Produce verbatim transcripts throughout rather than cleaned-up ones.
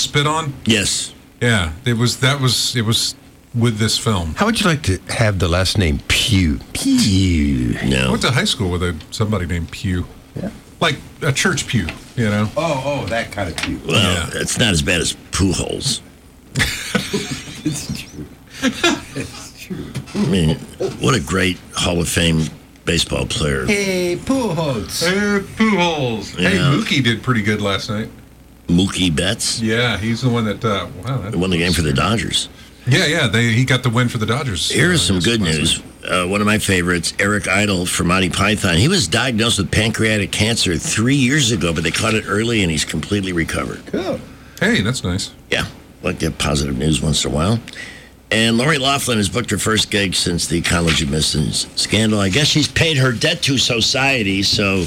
spit on? Yes. Yeah, it was. That was. It was with this film. How would you like to have the last name Pugh? Pugh. I No. went to high school with a somebody named Pew. Yeah. Like a church pew, you know. Oh, oh, that kind of Pugh. Well, Yeah. it's not as bad as Pujols. It's true. It's true. I mean, what a great Hall of Fame baseball player. Hey, Pujols. Hey, Pujols. Hey, Yeah. Mookie did pretty good last night. Mookie Betts. Yeah, he's the one that. Uh, wow. That, He won the game for the Dodgers. Yeah, yeah. They he got the win for the Dodgers. Here is uh, some this good last news. week. Uh, one of my favorites, Eric Idle from Monty Python. He was diagnosed with pancreatic cancer three years ago, but they caught it early and he's completely recovered. Cool. Hey, that's nice. Yeah, like to get positive news once in a while. And Lori Loughlin has booked her first gig since the college admissions scandal. I guess she's paid her debt to society, so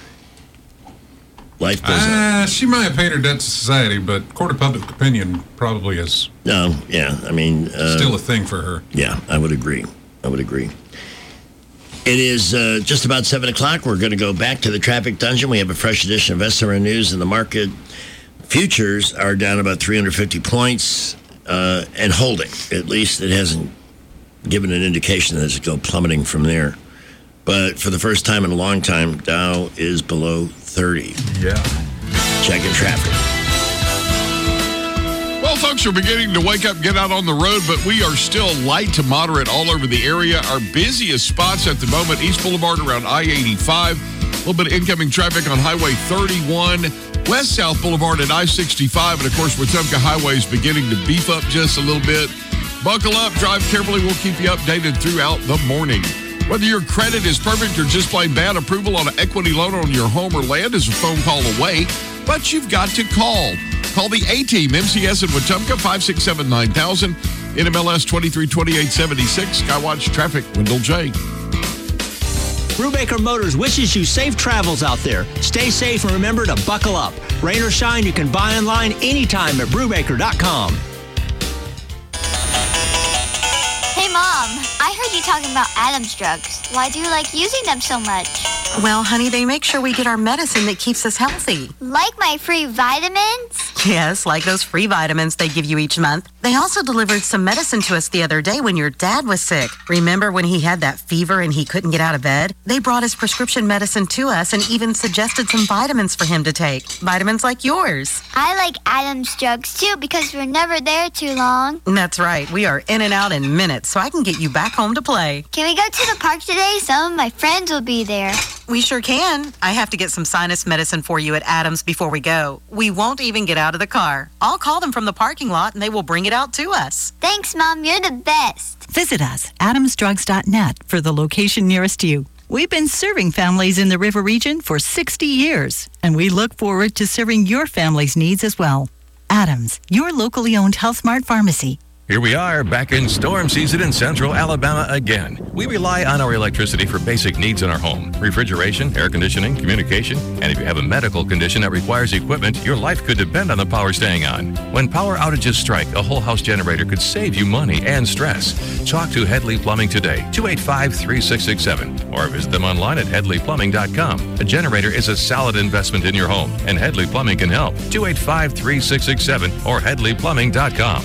life goes on. Uh, she might have paid her debt to society, but court of public opinion probably is No, yeah, I mean... Uh, still a thing for her. Yeah, I would agree. I would agree. It is uh, just about seven o'clock. We're going to go back to the traffic dungeon. We have a fresh edition of S R N News, and the market futures are down about three hundred fifty points uh, and holding. At least it hasn't given an indication that it's going to go plummeting from there. But for the first time in a long time, Dow is below thirty. Yeah. Checking traffic. Well, folks are beginning to wake up, get out on the road, but we are still light to moderate all over the area. Our busiest spots at the moment, East Boulevard around I eighty-five. A little bit of incoming traffic on Highway thirty-one. West South Boulevard at I sixty-five. And, of course, Wetumpka Highway is beginning to beef up just a little bit. Buckle up, drive carefully. We'll keep you updated throughout the morning. Whether your credit is perfect or just plain bad, approval on an equity loan on your home or land is a phone call away. But you've got to call. Call the A-Team, M C S in Wetumpka, five six seven, nine thousand, N M L S twenty-three twenty-eight seventy-six, Skywatch Traffic, Wendell J. Brubaker Motors wishes you safe travels out there. Stay safe and remember to buckle up. Rain or shine, you can buy online anytime at Brubaker dot com. Hey, Mom, I heard you talking about Adam's drugs. Why do you like using them so much? Well, honey, they make sure we get our medicine that keeps us healthy. Like my free vitamins? Yes, like those free vitamins they give you each month. They also delivered some medicine to us the other day when your dad was sick. Remember when he had that fever and he couldn't get out of bed? They brought his prescription medicine to us and even suggested some vitamins for him to take. Vitamins like yours. I like Adam's drugs, too, because we're never there too long. That's right. We are in and out in minutes, so I can get you back home to play. Can we go to the park today? Some of my friends will be there. We sure can. I have to get some sinus medicine for you at Adams before we go. We won't even get out of the car. I'll call them from the parking lot and they will bring it out to us. Thanks, Mom. You're the best. Visit us, adams drugs dot net, for the location nearest you. We've been serving families in the River Region for sixty years, and we look forward to serving your family's needs as well. Adams, your locally owned Health Mart pharmacy. Here we are, back in storm season in central Alabama again. We rely on our electricity for basic needs in our home. Refrigeration, air conditioning, communication, and if you have a medical condition that requires equipment, your life could depend on the power staying on. When power outages strike, a whole house generator could save you money and stress. Talk to Headley Plumbing today, two eight five, three six six seven, or visit them online at headley plumbing dot com. A generator is a solid investment in your home, and Headley Plumbing can help. two eight five, three six six seven or headley plumbing dot com.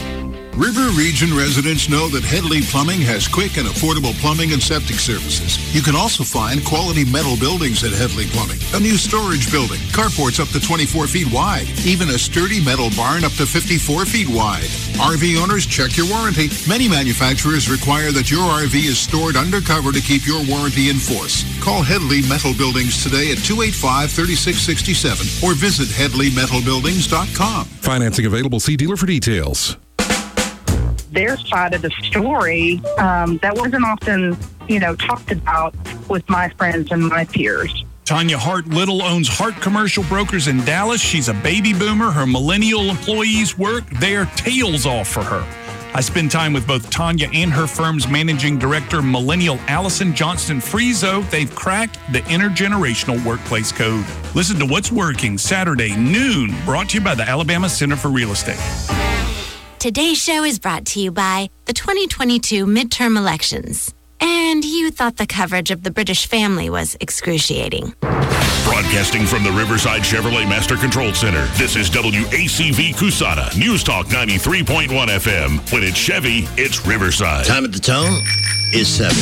River Region residents know that Headley Plumbing has quick and affordable plumbing and septic services. You can also find quality metal buildings at Headley Plumbing. A new storage building, carports up to twenty-four feet wide, even a sturdy metal barn up to fifty-four feet wide. R V owners, check your warranty. Many manufacturers require that your R V is stored undercover to keep your warranty in force. Call Headley Metal Buildings today at two eight five, three six six seven or visit headley metal buildings dot com. Financing available. See dealer for details. Their side of the story um, that wasn't often, you know, talked about with my friends and my peers. Tanya Hart Little owns Hart Commercial Brokers in Dallas. She's a baby boomer. Her millennial employees work their tails off for her. I spend time with both Tanya and her firm's managing director, Millennial Allison Johnston Frieso. They've cracked the intergenerational workplace code. Listen to What's Working Saturday, noon, brought to you by the Alabama Center for Real Estate. Today's show is brought to you by the twenty twenty-two midterm elections and And you thought the coverage of the British family was excruciating. Broadcasting from the Riverside Chevrolet Master Control Center, this is W A C V Cusana, News Talk ninety-three point one F M. When it's Chevy, it's Riverside. Time at the tone is seven.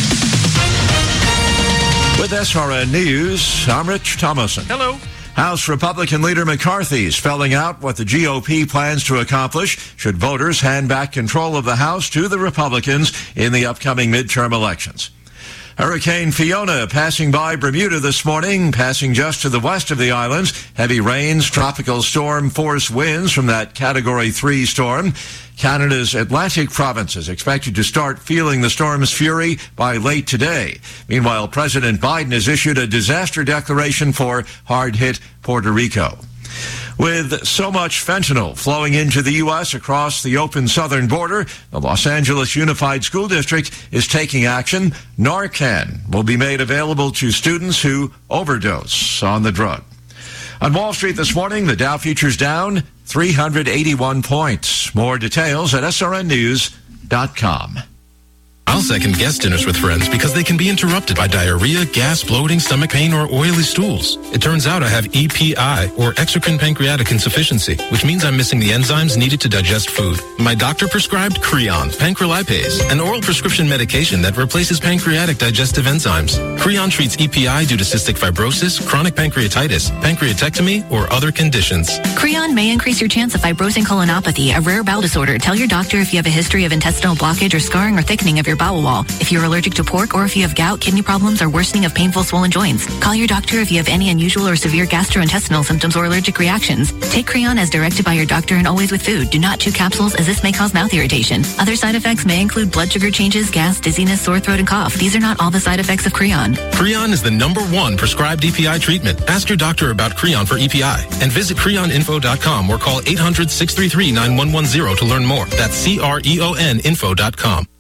With S R N News, I'm Rich Thomason. Hello. House Republican leader McCarthy is spelling out what the G O P plans to accomplish should voters hand back control of the House to the Republicans in the upcoming midterm elections. Hurricane Fiona passing by Bermuda this morning, passing just to the west of the islands. Heavy rains, tropical storm force winds from that Category three storm. Canada's Atlantic provinces expected to start feeling the storm's fury by late today. Meanwhile, President Biden has issued a disaster declaration for hard-hit Puerto Rico. With so much fentanyl flowing into the U S across the open southern border, the Los Angeles Unified School District is taking action. Narcan will be made available to students who overdose on the drug. On Wall Street this morning, the Dow futures down three hundred eighty-one points. More details at S R N news dot com. I'll second guest dinners with friends because they can be interrupted by diarrhea, gas, bloating, stomach pain, or oily stools. It turns out I have E P I, or exocrine pancreatic insufficiency, which means I'm missing the enzymes needed to digest food. My doctor prescribed Creon, pancrelipase, an oral prescription medication that replaces pancreatic digestive enzymes. Creon treats E P I due to cystic fibrosis, chronic pancreatitis, pancreatectomy, or other conditions. Creon may increase your chance of fibrosing colonopathy, a rare bowel disorder. Tell your doctor if you have a history of intestinal blockage or scarring or thickening of your bowel wall. If you're allergic to pork or if you have gout, kidney problems, or worsening of painful swollen joints. Call your doctor if you have any unusual or severe gastrointestinal symptoms or allergic reactions. Take Creon as directed by your doctor and always with food. Do not chew capsules as this may cause mouth irritation. Other side effects may include blood sugar changes, gas, dizziness, sore throat, and cough. These are not all the side effects of Creon. Creon is the number one prescribed E P I treatment. Ask your doctor about Creon for E P I and visit creon info dot com or call eight hundred, six three three, nine one one zero to learn more. That's C R E O N info dot com.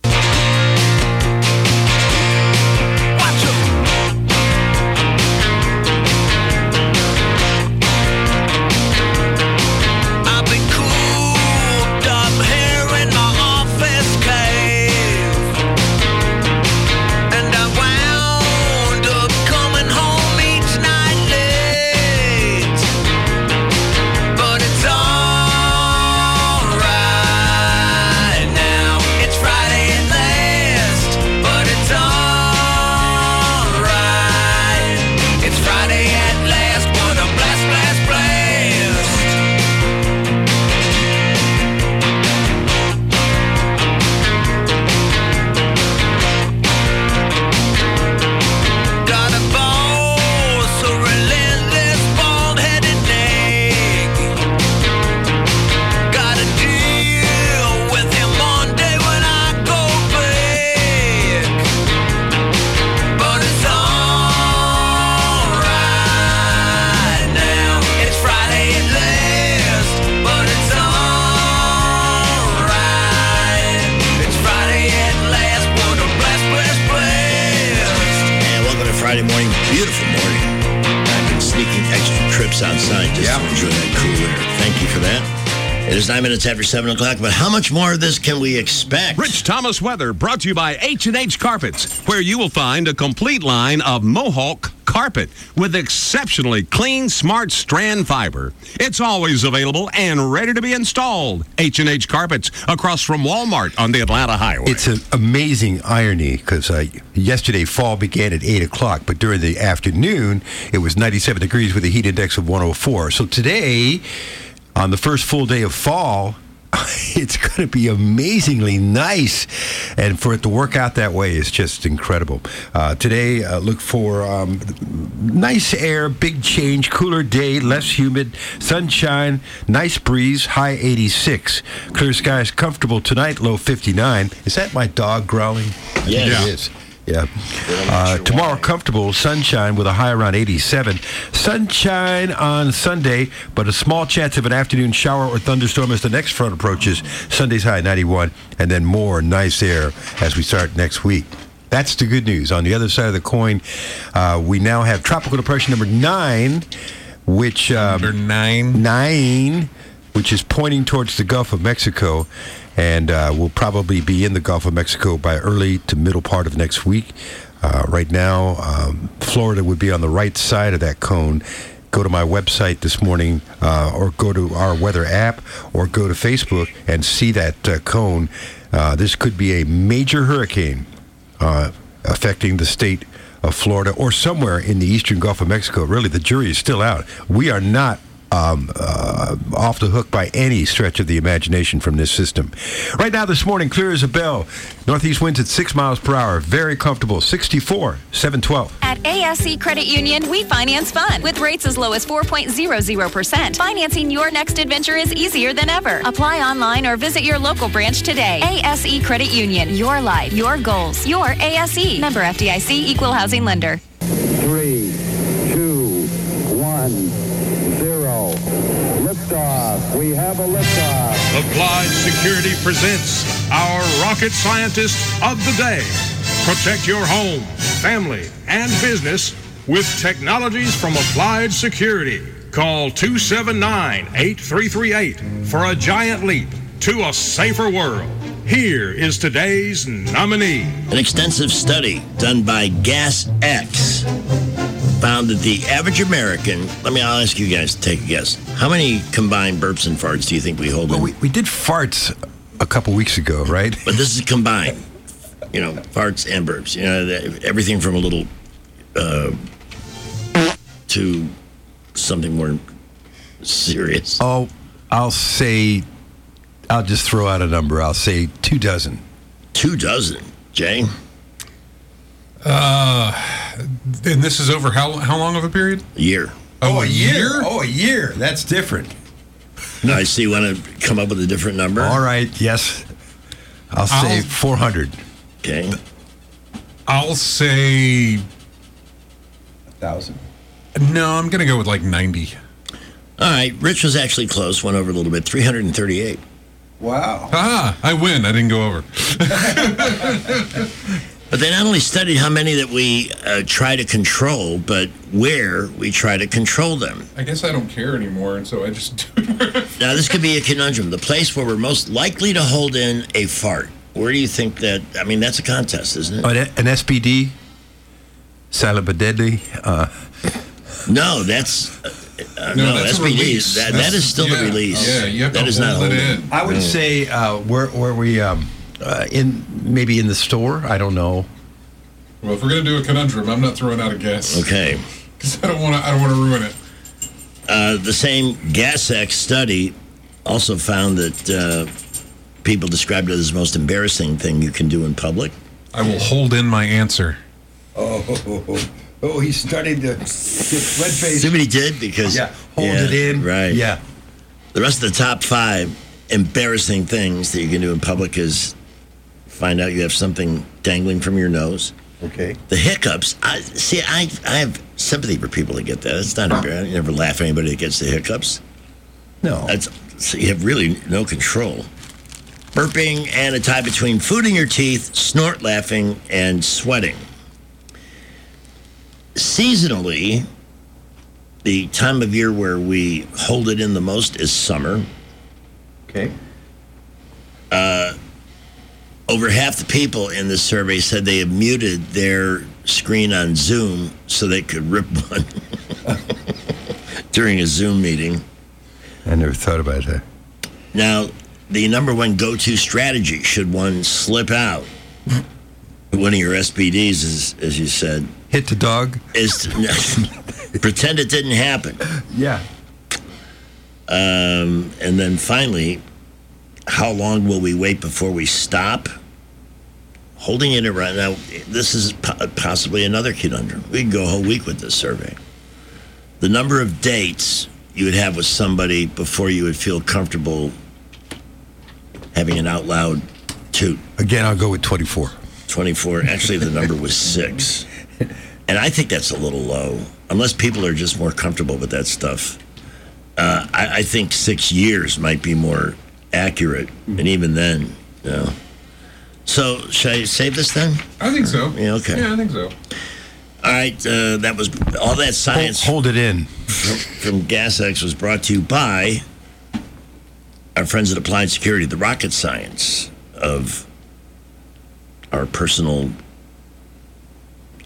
Outside just yeah. to enjoy that cool air. Thank you for that. It is nine minutes after seven o'clock, but how much more of this can we expect? Rich Thomas weather brought to you by H and H Carpets, where you will find a complete line of Mohawk carpet with exceptionally clean, smart strand fiber. It's always available and ready to be installed. H and H Carpets across from Walmart on the Atlanta Highway. It's an amazing irony because uh, yesterday fall began at eight o'clock, but during the afternoon it was ninety-seven degrees with a heat index of one oh four. So today, on the first full day of fall, it's going to be amazingly nice, and for it to work out that way is just incredible. Uh, today, uh, look for um, nice air, big change, cooler day, less humid, sunshine, nice breeze, high eighty-six. Clear skies, comfortable tonight, low fifty-nine. Is that my dog growling? Yes. Yeah. It is. Yeah. Uh, tomorrow, comfortable sunshine with a high around eighty-seven. Sunshine on Sunday, but a small chance of an afternoon shower or thunderstorm as the next front approaches. Sunday's high ninety-one, and then more nice air as we start next week. That's the good news. On the other side of the coin, uh, we now have tropical depression number nine, which um, number nine, nine, which is pointing towards the Gulf of Mexico. And uh, will probably be in the Gulf of Mexico by early to middle part of next week. Uh, right now, um, Florida would be on the right side of that cone. Go to my website this morning, uh, or go to our weather app, or go to Facebook and see that uh, cone. Uh, this could be a major hurricane uh, affecting the state of Florida or somewhere in the eastern Gulf of Mexico. Really, the jury is still out. We are not Um, uh, off the hook by any stretch of the imagination from this system. Right now, this morning, clear as a bell. Northeast winds at six miles per hour. Very comfortable. sixty-four, seven twelve. At A S C Credit Union, we finance fun with rates as low as four point zero zero percent. Financing your next adventure is easier than ever. Apply online or visit your local branch today. A S E Credit Union. Your life, your goals, your A S E. Member F D I C, Equal Housing Lender. Three, two, one. Liftoff. We have a liftoff. Applied Security presents our rocket scientist of the day. Protect your home, family, and business with technologies from Applied Security. Call two seven nine, eight three three eight for a giant leap to a safer world. Here is today's nominee. An extensive study done by GasX found that the average American, let me, I'll ask you guys to take a guess. How many combined burps and farts do you think we hold well, in? We, we did farts a couple weeks ago, right? But this is combined. You know, farts and burps. You know, everything from a little uh, to something more serious. Oh, I'll say, I'll just throw out a number. I'll say two dozen. Two dozen, Jay? Uh, and this is over how how long of a period? A year. Oh, a year? Oh, a year. That's different. I see you want to come up with a different number? All right, yes. I'll say I'll- four hundred. Okay. I'll say one thousand. No, I'm going to go with like ninety. All right. Rich was actually close. Went over a little bit. three hundred thirty-eight. Wow. Ah, I win. I didn't go over. But they not only studied how many that we uh, try to control, but where we try to control them. I guess I don't care anymore, and so I just do it. Now, this could be a conundrum. The place where we're most likely to hold in a fart. Where do you think that? I mean, that's a contest, isn't it? Oh, an S P D? Silent but deadly? Uh, no, that's... Uh, No, no, that's a S P D. release. That, That's- that is still yeah, the release. yeah, you have that to is not hold it holding. in. I would Yeah. say uh, where, where we, um, uh, in maybe in the store? I don't know. Well, if we're going to do a conundrum, I'm not throwing out a guess. Okay. Because I don't want to. I don't want to ruin it. Uh, the same GasX study also found that uh, people described it as the most embarrassing thing you can do in public. I will hold in my answer. Oh, oh, oh, oh he's starting to get red face. See what he did? Because Yeah, hold it in. Right. Yeah. The rest of the top five embarrassing things that you can do in public is find out you have something dangling from your nose. Okay. The hiccups. I see. I I have sympathy for people that get that. It's not embarrassing. I never laugh at anybody that gets the hiccups. No. That's so you have really no control. Burping and a tie between food in your teeth, snort laughing, and sweating. Seasonally, the time of year where we hold it in the most is summer. Okay. Uh, over half the people in this survey said they have muted their screen on Zoom so they could rip one during a Zoom meeting. I never thought about that. Now, the number one go-to strategy, should one slip out, one of your S P Ds, is, as you said, hit the dog, is to pretend it didn't happen. Yeah. Um, and then finally, how long will we wait before we stop? Holding it around now, this is po- possibly another conundrum. We can go a whole week with this survey. The number of dates you would have with somebody before you would feel comfortable having an out loud toot. Again, I'll go with twenty-four. twenty-four. Actually, the number was six. And I think that's a little low, unless people are just more comfortable with that stuff. Uh, I, I think six years might be more accurate, and even then, you know. So, should I save this then? I think so. Yeah, okay. Yeah, I think so. All right, uh, that was all that science. Hold, hold it in. From, from GasX was brought to you by our friends at Applied Security, the rocket science of our personal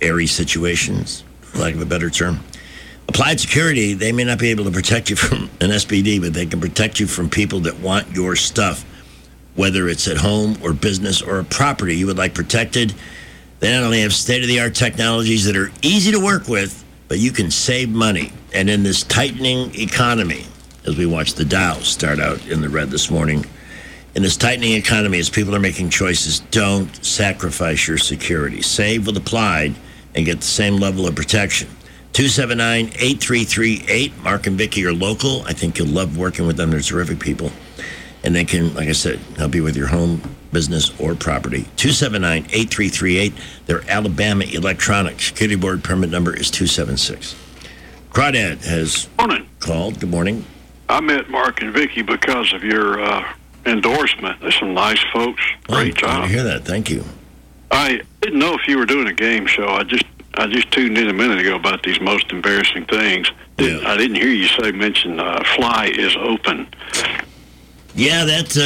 airy situations, for lack of a better term. Applied Security, they may not be able to protect you from an S P D, but they can protect you from people that want your stuff, whether it's at home or business or a property you would like protected. They not only have state-of-the-art technologies that are easy to work with, but you can save money. And in this tightening economy, as we watch the Dow start out in the red this morning, in this tightening economy, as people are making choices, don't sacrifice your security. Save with Applied and get the same level of protection. two seven nine, eight three three eight. Mark and Vicky are local. I think you'll love working with them. They're terrific people. And they can, like I said, help you with your home, business, or property. two seven nine, eight three three eight. Their Alabama Electronic Security Board permit number is two seven six. Crawdad has morning. called. Good morning. I met Mark and Vicky because of your uh, endorsement. They're some nice folks. Great oh, job. I hear that. Thank you. I didn't know if you were doing a game show. I just I just tuned in a minute ago about these most embarrassing things. Did, Yeah. I didn't hear you say mention uh, Fly is open. Yeah, that,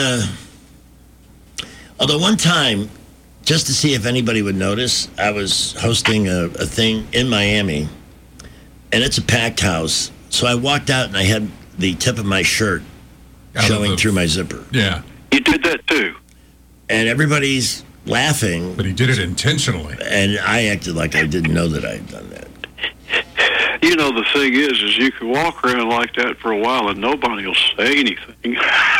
uh, although one time, just to see if anybody would notice, I was hosting a, a thing in Miami, and it's a packed house. So I walked out and I had the tip of my shirt Out of showing the- through my zipper. Yeah. You did that too. And everybody's laughing. But he did it intentionally. And I acted like I didn't know that I had done that. You know, the thing is, is you can walk around like that for a while and nobody will say anything.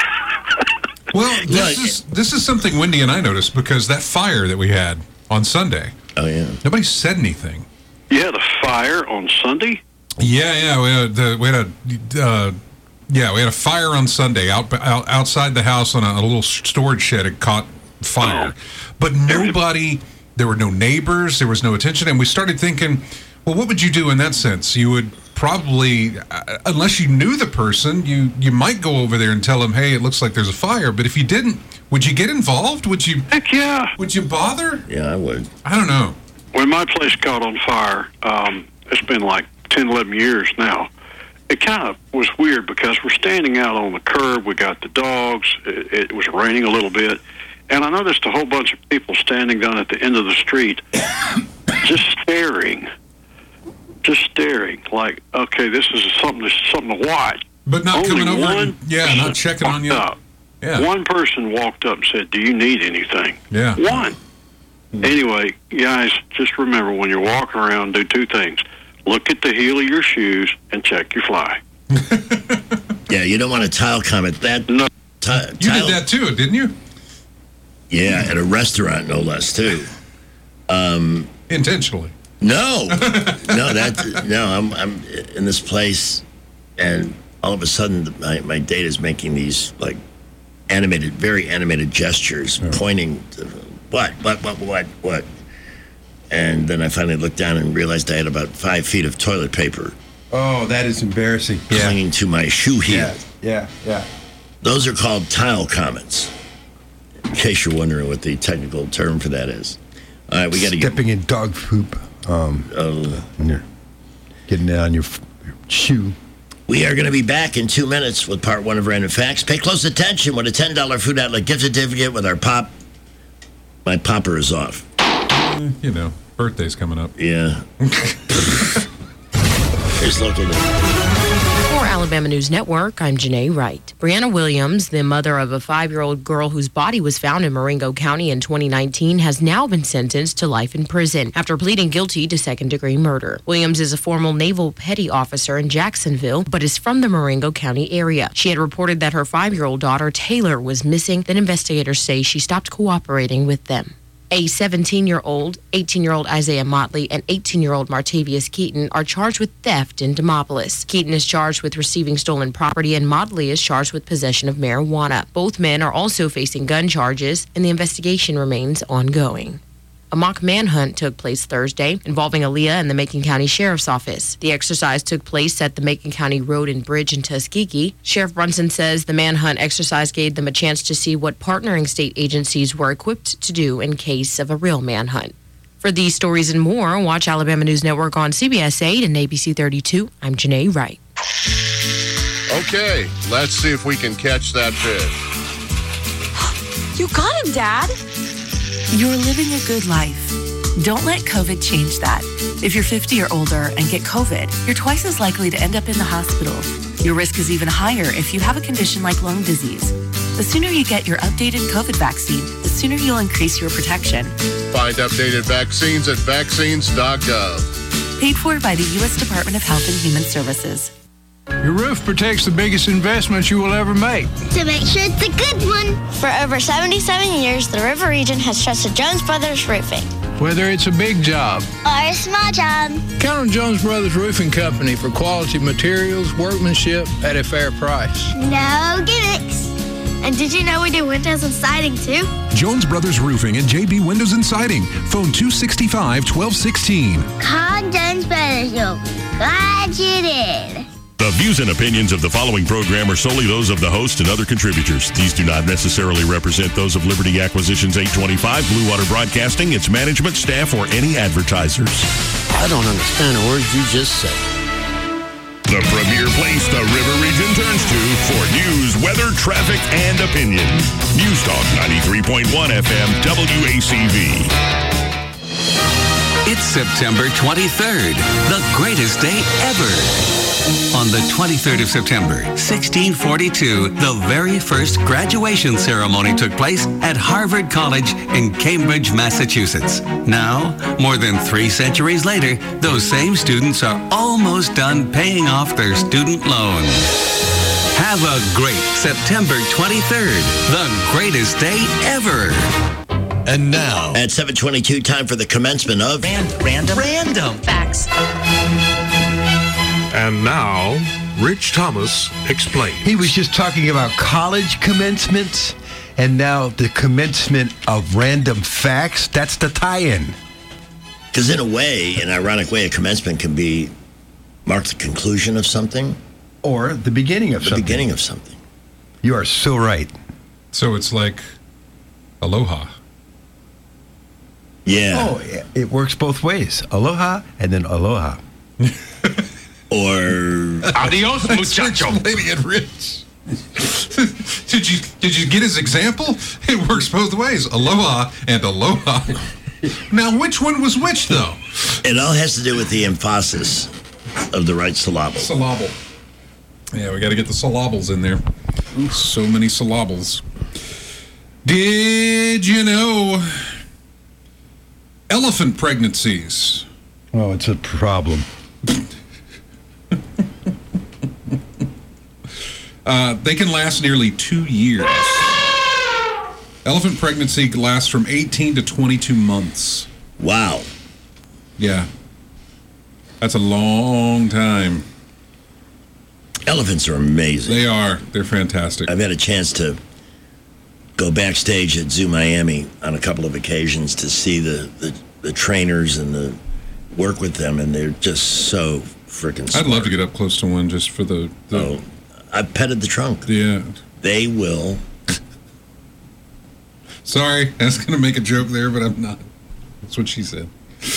Well, this is this is something Wendy and I noticed because that fire that we had on Sunday. Oh yeah. Nobody said anything. You had a fire on Sunday? Yeah, yeah, we had the, we had a uh, yeah, we had a fire on Sunday out, out outside the house on a, a little storage shed. It caught fire, but nobody. There were no neighbors. There was no attention, and we started thinking, well, what would you do in that sense? You would probably, uh, unless you knew the person, you you might go over there and tell them, hey, it looks like there's a fire. But if you didn't, would you get involved? Would you? Heck yeah. Would you bother? Yeah, I would. I don't know. When my place caught on fire, um, it's been like ten, eleven years now. It kind of was weird because we're standing out on the curb. We got the dogs. It, it was raining a little bit. And I noticed a whole bunch of people standing down at the end of the street just staring. Just staring. Like, okay, this is something, this is something to watch. But not Only coming over one and- yeah, not checking on you. Up. Yeah. One person walked up and said, do you need anything? Yeah. One. Anyway, guys, just remember when you're walking around, do two things. Look at the heel of your shoes and check your fly. Yeah, you don't want to tile comment that. No. Ti- You tile- did that too, didn't you? Yeah, at a restaurant, no less, too. Um, Intentionally. No, no, that no. I'm I'm in this place, and all of a sudden, my my date is making these like animated, very animated gestures, pointing to what, what, what, what, what. And then I finally looked down and realized I had about five feet of toilet paper Oh, that is embarrassing. clinging to my shoe heel. Yeah, yeah, yeah. Those are called tile comments. In case you're wondering what the technical term for that is. All right, we got to get. Stepping in dog poop. Um, Oh. when you're getting it on your, f- your shoe. We are going to be back in two minutes with part one of Random Facts. Pay close attention with a ten dollars food outlet gift certificate with our pop. My popper is off. Eh, you know, birthday's coming up. Yeah. Here's local news. For Alabama News Network, I'm Janae Wright. Brianna Williams, the mother of a five-year-old girl whose body was found in Marengo County in twenty nineteen, has now been sentenced to life in prison after pleading guilty to second-degree murder. Williams is a former naval petty officer in Jacksonville, but is from the Marengo County area. She had reported that her five-year-old daughter, Taylor, was missing. Then investigators say she stopped cooperating with them. A seventeen-year-old, eighteen-year-old Isaiah Motley, and eighteen-year-old Martavius Keaton are charged with theft in Demopolis. Keaton is charged with receiving stolen property, and Motley is charged with possession of marijuana. Both men are also facing gun charges, and the investigation remains ongoing. A mock manhunt took place Thursday involving Aaliyah and the Macon County Sheriff's Office. The exercise took place at the Macon County Road and Bridge in Tuskegee. Sheriff Brunson says the manhunt exercise gave them a chance to see what partnering state agencies were equipped to do in case of a real manhunt. For these stories and more, watch Alabama News Network on C B S eight and A B C thirty-two. I'm Janae Wright. Okay, let's see if we can catch that fish. You got him, Dad. You're living a good life. Don't let COVID change that. If you're fifty or older and get COVID, you're twice as likely to end up in the hospital. Your risk is even higher if you have a condition like lung disease. The sooner you get your updated COVID vaccine, the sooner you'll increase your protection. Find updated vaccines at vaccines dot gov. Paid for by the U S Department of Health and Human Services. Your roof protects the biggest investments you will ever make. To make sure it's a good one. For over seventy-seven years, the River Region has trusted Jones Brothers Roofing. Whether it's a big job or a small job. Count on Jones Brothers Roofing Company for quality materials, workmanship at a fair price. No gimmicks. And did you know we do windows and siding too? Jones Brothers Roofing and J B Windows and Siding. Phone two six five, one two one six. Call Jones Brothers. You'll be glad you did. The views and opinions of the following program are solely those of the host and other contributors. These do not necessarily represent those of Liberty Acquisitions eight twenty-five, Blue Water Broadcasting, its management, staff, or any advertisers. I don't understand a word you just said. The premier place the River Region turns to for news, weather, traffic, and opinion. News Talk ninety-three point one F M W A C V. It's September twenty-third, the greatest day ever. On the twenty-third of September, sixteen forty-two, the very first graduation ceremony took place at Harvard College in Cambridge, Massachusetts. Now, more than three centuries later, those same students are almost done paying off their student loans. Have a great September twenty-third, the greatest day ever. And now, at seven twenty-two, time for the commencement of Random. Random. Random. Facts. And now, Rich Thomas explains. He was just talking about college commencements, and now the commencement of random facts. That's the tie-in. Because in a way, an ironic way, a commencement can be mark the conclusion of something. Or the beginning of the something. The beginning of something. You are so right. So it's like aloha. Yeah. Oh, it works both ways. Aloha and then aloha. Or adios, muchacho. Lady and Rich. did you did you get his example? It works both ways. Aloha and aloha. Now, which one was which, though? It all has to do with the emphasis of the right syllable. Syllable. Yeah, we got to get the syllables in there. Ooh, so many syllables. Did you know elephant pregnancies? Oh, it's a problem. Uh, they can last nearly two years. Elephant pregnancy lasts from eighteen to twenty-two months. Wow. Yeah. That's a long time. Elephants are amazing. They are. They're fantastic. I've had a chance to go backstage at Zoo Miami on a couple of occasions to see the, the, the trainers and the work with them, and they're just so freaking smart. I'd love to get up close to one just for the... the oh, I petted the trunk. Yeah. They will. Sorry, I was going to make a joke there, but I'm not. That's what she said.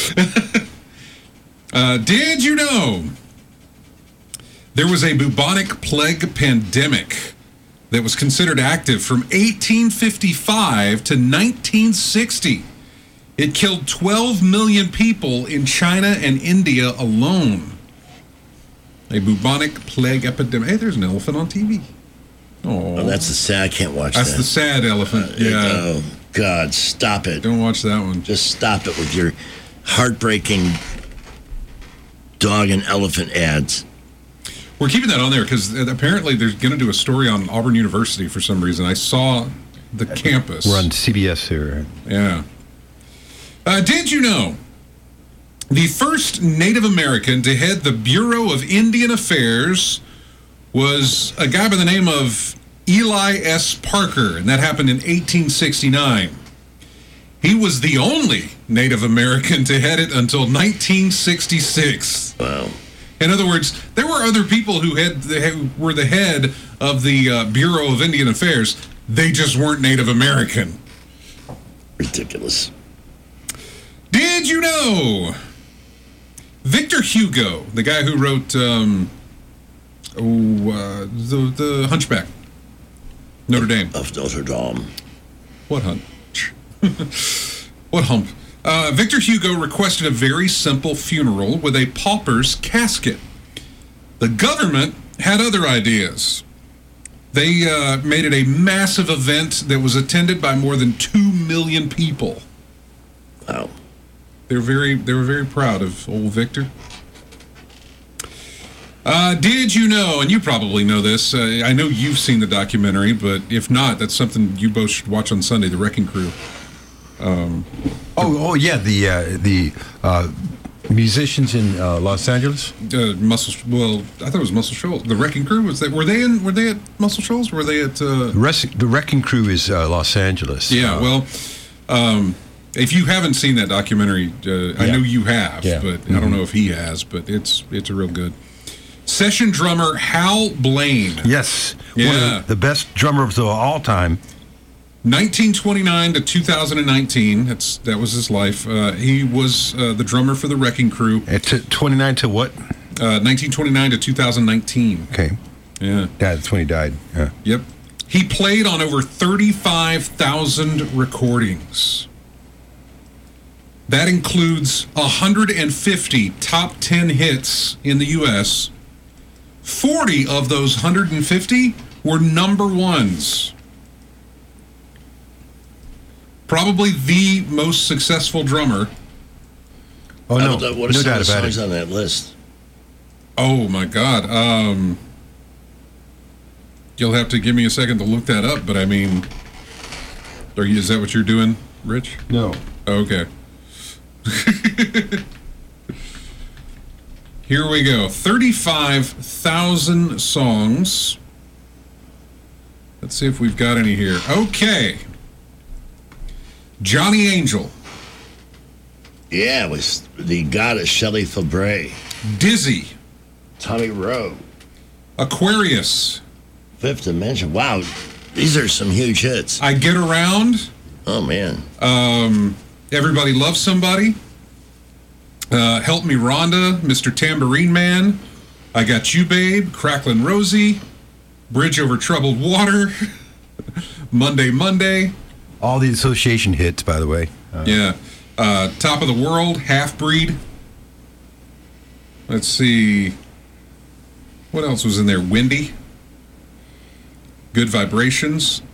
uh, did you know there was a bubonic plague pandemic that was considered active from eighteen fifty-five to nineteen sixty? It killed twelve million people in China and India alone. A bubonic plague epidemic. Hey, there's an elephant on T V. Oh, oh that's the sad. I can't watch that's that. That's the sad elephant. Uh, yeah. Oh, God, stop it. Don't watch that one. Just stop it with your heartbreaking dog and elephant ads. We're keeping that on there because apparently they're going to do a story on Auburn University for some reason. I saw the campus. We're on C B S here. Yeah. Uh, did you know the first Native American to head the Bureau of Indian Affairs was a guy by the name of Eli S. Parker, and that happened in eighteen sixty-nine. He was the only Native American to head it until nineteen sixty-six. Wow. In other words, there were other people who had who were the head of the uh, Bureau of Indian Affairs. They just weren't Native American. Ridiculous. Did you know Victor Hugo, the guy who wrote um, oh, uh, the, the Hunchback, Notre Dame. Of Notre Dame. What hunch? What hump? Uh, Victor Hugo requested a very simple funeral with a pauper's casket. The government had other ideas. They uh, made it a massive event that was attended by more than two million people. Wow. They're very, they were very proud of old Victor. Uh, did you know, and you probably know this, uh, I know you've seen the documentary, but if not, that's something you both should watch on Sunday, The Wrecking Crew. Um, oh, oh yeah, the uh, the uh, musicians in uh, Los Angeles. Uh, Muscle. Well, I thought it was Muscle Shoals. The Wrecking Crew was that? Were they in? Were they at Muscle Shoals? Or were they at? Uh, the, rest, the Wrecking Crew is uh, Los Angeles. Yeah. Uh, well, um, if you haven't seen that documentary, uh, yeah. I know you have, yeah. but mm-hmm. I don't know if he has. But it's it's a real good. Session drummer Hal Blaine. Yes. Yeah. One of the, the best drummers of all time. nineteen twenty-nine to two thousand nineteen. That's that was his life. Uh, he was uh, the drummer for the Wrecking Crew. At t- twenty-nine to what? Uh, nineteen twenty-nine to two thousand nineteen. Okay. Yeah. Yeah, that's when he died. Yeah. Yep. He played on over thirty-five thousand recordings. That includes one hundred fifty top ten hits in the U S forty of those one hundred fifty were number ones. Probably the most successful drummer. Oh, no. Know, what are no some doubt of the about songs it. on that list? Oh, my God. Um, you'll have to give me a second to look that up, but I mean, are you, is that what you're doing, Rich? No. Okay. Here we go. thirty-five thousand songs. Let's see if we've got any here. Okay. Johnny Angel. Yeah, it was the goddess Shelley Fabre. Dizzy. Tommy Rowe. Aquarius. Fifth Dimension. Wow. These are some huge hits. I Get Around. Oh, man. Um, Everybody Loves Somebody. Uh, Help Me Rhonda. Mister Tambourine Man. I Got You Babe. Cracklin' Rosie. Bridge Over Troubled Water. Monday, Monday. All the association hits, by the way. Uh, yeah. Uh, Top of the World, Half Breed. Let's see. What else was in there? Windy. Good Vibrations.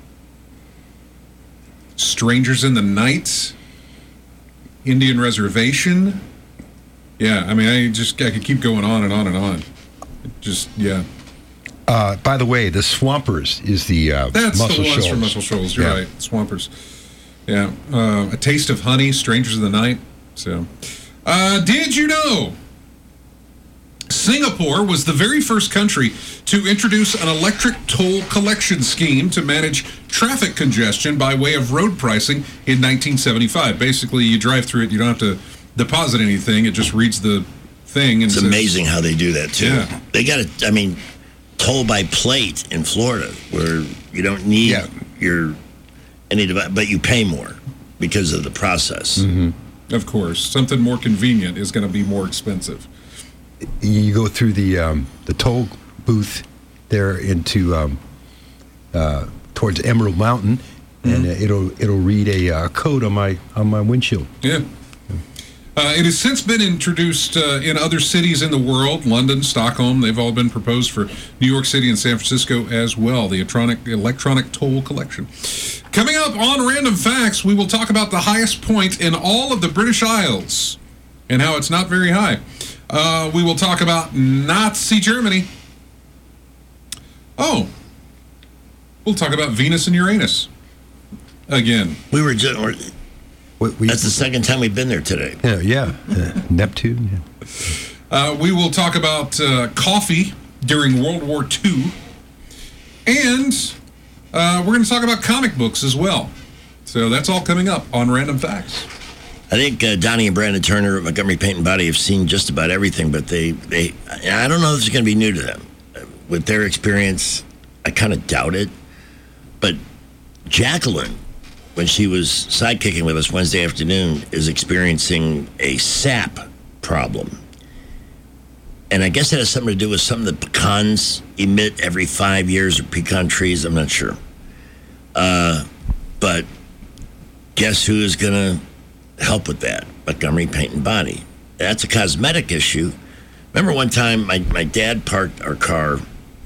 Strangers in the Night. Indian Reservation. Yeah, I mean, I just I could keep going on and on and on. Just, yeah. Uh, by the way, the Swampers is the uh, That's Muscle the ones Shoals. from Muscle Shoals. You're Yeah. right. Swampers. Yeah. Uh, A Taste of Honey, Strangers in the Night. So, uh, did you know Singapore was the very first country to introduce an electric toll collection scheme to manage traffic congestion by way of road pricing in nineteen seventy-five? Basically, you drive through it, you don't have to deposit anything. It just reads the thing. And It's says, amazing how they do that, too. Yeah. They got it, I mean, toll by plate in Florida, where you don't need Yeah. your any device, but you pay more because of the process. Mm-hmm. Of course. Something more convenient is going to be more expensive. You go through the um, the toll booth there into um, uh, towards Emerald Mountain, and uh, it'll it'll read a uh, code on my on my windshield. Yeah. Uh, it has since been introduced uh, in other cities in the world, London, Stockholm. They've all been proposed for New York City and San Francisco as well, the electronic, electronic toll collection. Coming up on Random Facts, we will talk about the highest point in all of the British Isles and how it's not very high. Uh, we will talk about Nazi Germany. Oh, we'll talk about Venus and Uranus again. We were just... We, we, That's the second time we've been there today. Yeah, yeah. Uh, Neptune. Yeah. Uh, we will talk about uh, coffee during World War Two. And uh, we're going to talk about comic books as well. So that's all coming up on Random Facts. I think uh, Donnie and Brandon Turner at Montgomery Paint and Body have seen just about everything, but they, they I don't know if it's going to be new to them. With their experience, I kind of doubt it. But Jacqueline, when she was sidekicking with us Wednesday afternoon, is experiencing a sap problem. And I guess it has something to do with some of the pecans emit every five years, or pecan trees, I'm not sure. Uh, but guess who is going to help with that. Montgomery Paint and Body. That's a cosmetic issue. Remember one time my, my dad parked our car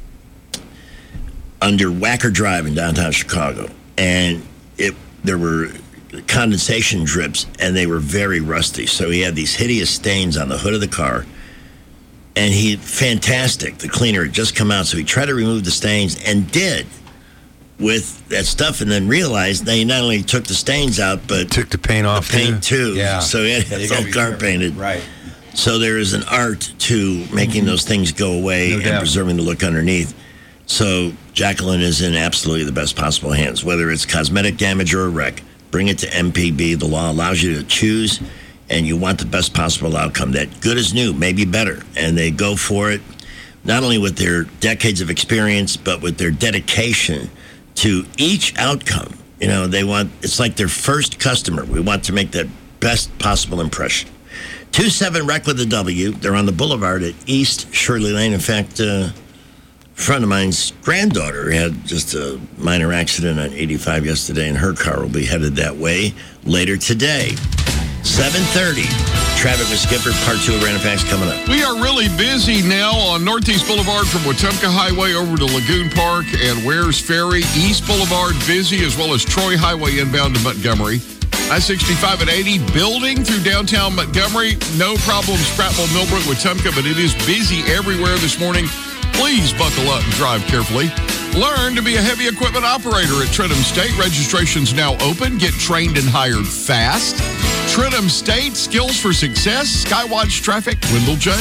under Wacker Drive in downtown Chicago, and it there were condensation drips, and they were very rusty. So he had these hideous stains on the hood of the car, and he, fantastic, the cleaner had just come out, so he tried to remove the stains, and did, with that stuff, and then realized that he not only took the stains out, but took the paint off, the paint too. too. Yeah. So it had Yeah, you his gotta whole be car careful. painted. Right. So there is an art to making those things go away No and doubt. preserving the look underneath. So Jacqueline is in absolutely the best possible hands. Whether it's cosmetic damage or a wreck, bring it to M P B. The law allows you to choose, and you want the best possible outcome. That good is new, maybe better. And they go for it, not only with their decades of experience, but with their dedication to each outcome. You know, they want, it's like their first customer. We want to make that best possible impression. two seven Rec with a W. They're on the boulevard at East Shirley Lane. In fact, uh, a friend of mine's granddaughter had just a minor accident on eighty-five yesterday, and her car will be headed that way later today. seven thirty. Traffic with Skipper, part two of Random Facts coming up. We are really busy now on Northeast Boulevard from Wetumpka Highway over to Lagoon Park and Wares Ferry. East Boulevard busy, as well as Troy Highway inbound to Montgomery. I sixty-five at eighty, building through downtown Montgomery. No problems, Prattville, Millbrook, Wetumpka, but it is busy everywhere this morning. Please buckle up and drive carefully. Learn to be a heavy equipment operator at Trentham State. Registration's now open. Get trained and hired fast. Trentham State, skills for success. Skywatch Traffic, Wendell J.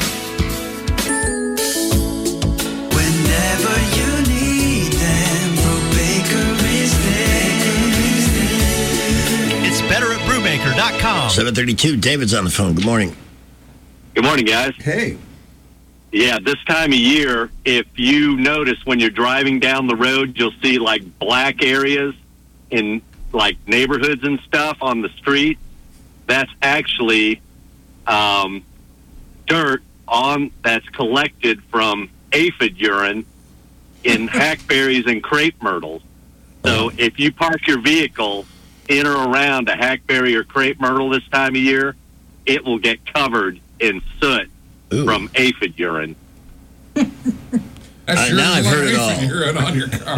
Whenever you need them, Brubaker is there. It's better at Brubaker dot com. seven thirty-two, David's on the phone. Good morning. Good morning, guys. Hey. Yeah, this time of year, if you notice when you're driving down the road, you'll see like black areas in like neighborhoods and stuff on the street. That's actually um, dirt on that's collected from aphid urine in hackberries and crepe myrtles. So if you park your vehicle in or around a hackberry or crepe myrtle this time of year, it will get covered in soot. Ooh. From aphid urine. Uh, now I've heard it all. Urine on your car.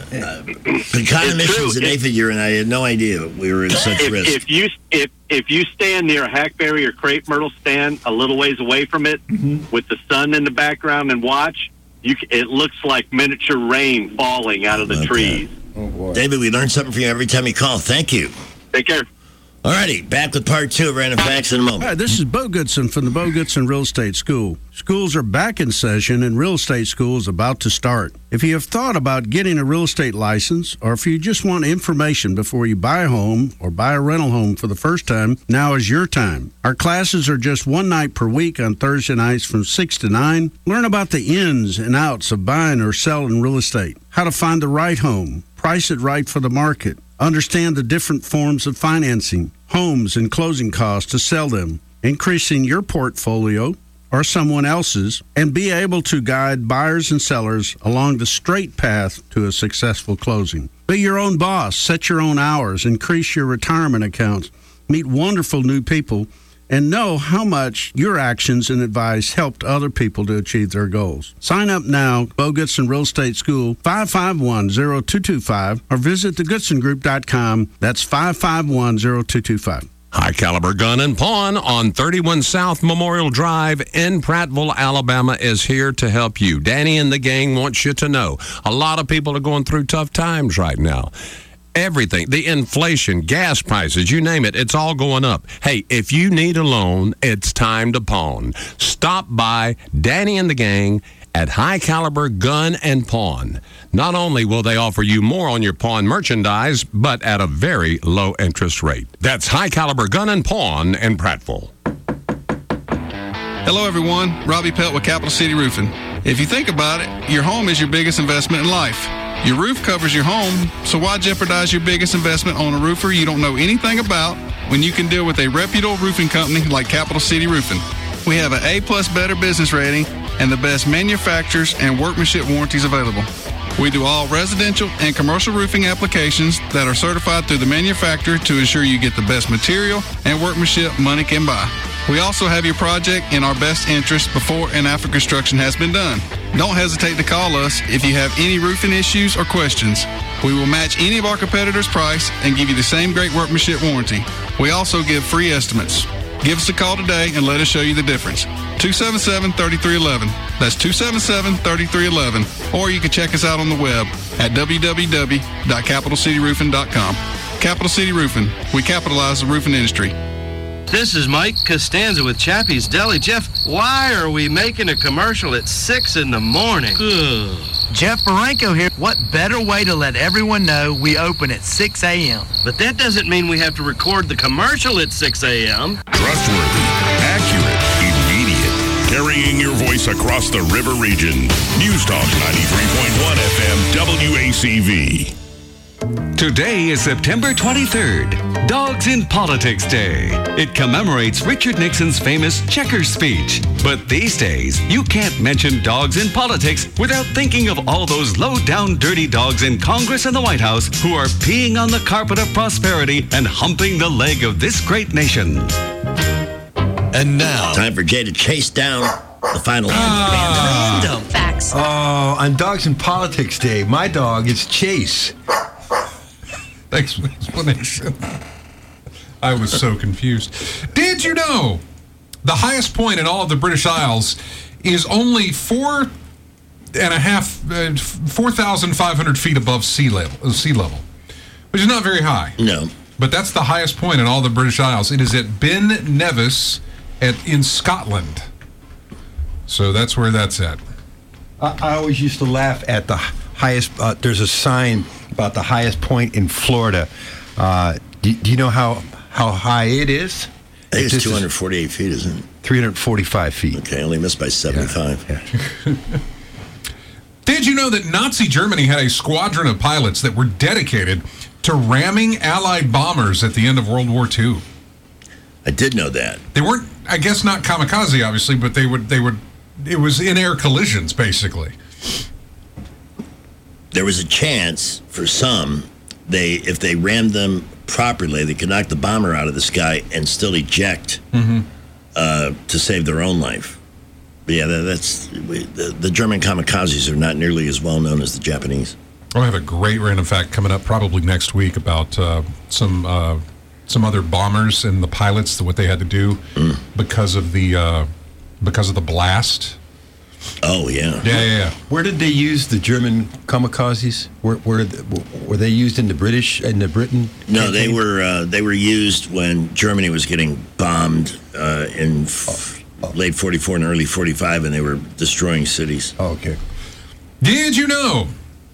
Pecan emissions and aphid urine. I had no idea we were in such if, risk. If you if if you stand near a hackberry or crepe myrtle stand a little ways away from it, mm-hmm. with the sun in the background and watch, you it looks like miniature rain falling out of the trees. Oh, boy. David, we learn something from you every time you call. Thank you. Take care. All righty, back with part two of Random Facts in a moment. Hi, this is Bo Goodson from the Bo Goodson Real Estate School. Schools are back in session and real estate school is about to start. If you have thought about getting a real estate license, or if you just want information before you buy a home or buy a rental home for the first time, now is your time. Our classes are just one night per week on Thursday nights from six to nine. Learn about the ins and outs of buying or selling real estate, how to find the right home, price it right for the market, understand the different forms of financing, homes and closing costs to sell them, increasing your portfolio or someone else's, and be able to guide buyers and sellers along the straight path to a successful closing. Be your own boss, set your own hours, increase your retirement accounts, meet wonderful new people, and know how much your actions and advice helped other people to achieve their goals. Sign up now, Bo Goodson Real Estate School, five five one, zero two two five, or visit the goodson group dot com. That's five five one, zero two two five. High Caliber Gun and Pawn on thirty-one South Memorial Drive in Prattville, Alabama is here to help you. Danny and the gang wants you to know a lot of people are going through tough times right now. Everything, the inflation, gas prices, you name it, it's all going up. Hey, if you need a loan, it's time to pawn. Stop by Danny and the gang at High Caliber Gun and Pawn. Not only will they offer you more on your pawn merchandise, but at a very low interest rate. That's High Caliber Gun and Pawn in Prattville. Hello, everyone. Robbie Pelt with Capital City Roofing. If you think about it, your home is your biggest investment in life. Your roof covers your home, so why jeopardize your biggest investment on a roofer you don't know anything about when you can deal with a reputable roofing company like Capital City Roofing? We have an A-plus Better Business rating and the best manufacturers and workmanship warranties available. We do all residential and commercial roofing applications that are certified through the manufacturer to ensure you get the best material and workmanship money can buy. We also have your project in our best interest before and after construction has been done. Don't hesitate to call us if you have any roofing issues or questions. We will match any of our competitors' price and give you the same great workmanship warranty. We also give free estimates. Give us a call today and let us show you the difference. two seven seven, three three one one. That's two seven seven, three three one one. Or you can check us out on the web at w w w dot capital city roofing dot com. Capital City Roofing. We capitalize the roofing industry. This is Mike Costanza with Chappie's Deli. Jeff, why are we making a commercial at six in the morning? Ugh. Jeff Baranko here. What better way to let everyone know we open at six a.m.? But that doesn't mean we have to record the commercial at six a.m. Trustworthy, accurate, immediate. Carrying your voice across the river region. News Talk ninety-three point one F M W A C V. Today is September twenty-third, Dogs in Politics Day. It commemorates Richard Nixon's famous checkers speech. But these days, you can't mention dogs in politics without thinking of all those low-down dirty dogs in Congress and the White House who are peeing on the carpet of prosperity and humping the leg of this great nation. And now, time for Jay to chase down the final Ah. Random facts. Oh, on Dogs in Politics Day, my dog is Chase. Thanks for the explanation. I was so confused. Did you know the highest point in all of the British Isles is only four and a half, uh, four thousand five hundred feet above sea level, sea level, which is not very high. No. But that's the highest point in all the British Isles. It is at Ben Nevis at, in Scotland. So that's where that's at. I, I always used to laugh at the highest, uh, there's a sign about the highest point in Florida. Uh, do, do you know how, how high it is? I think it's two hundred forty-eight feet, isn't it? three hundred forty-five feet. Okay, I only missed by seventy-five. Yeah. Yeah. Did you know that Nazi Germany had a squadron of pilots that were dedicated to ramming Allied bombers at the end of World War Two? I did know that. They weren't, I guess, not kamikaze, obviously, but they would, they would, it was in-air collisions, basically. There was a chance for some, they if they rammed them properly, they could knock the bomber out of the sky and still eject mm-hmm. uh, to save their own life. But yeah, that, that's we, the, the German kamikazes are not nearly as well known as the Japanese. I have a great random fact coming up probably next week about uh, some uh, some other bombers and the pilots, what they had to do mm. because of the uh, because of the blast. Oh yeah, yeah, yeah, yeah. Where did they use the German kamikazes? Where, where were they used in the British in the Britain? No, campaign? they were uh, they were used when Germany was getting bombed uh, in f- oh, oh. late forty-four and early forty-five, and they were destroying cities. Oh, okay. Did you know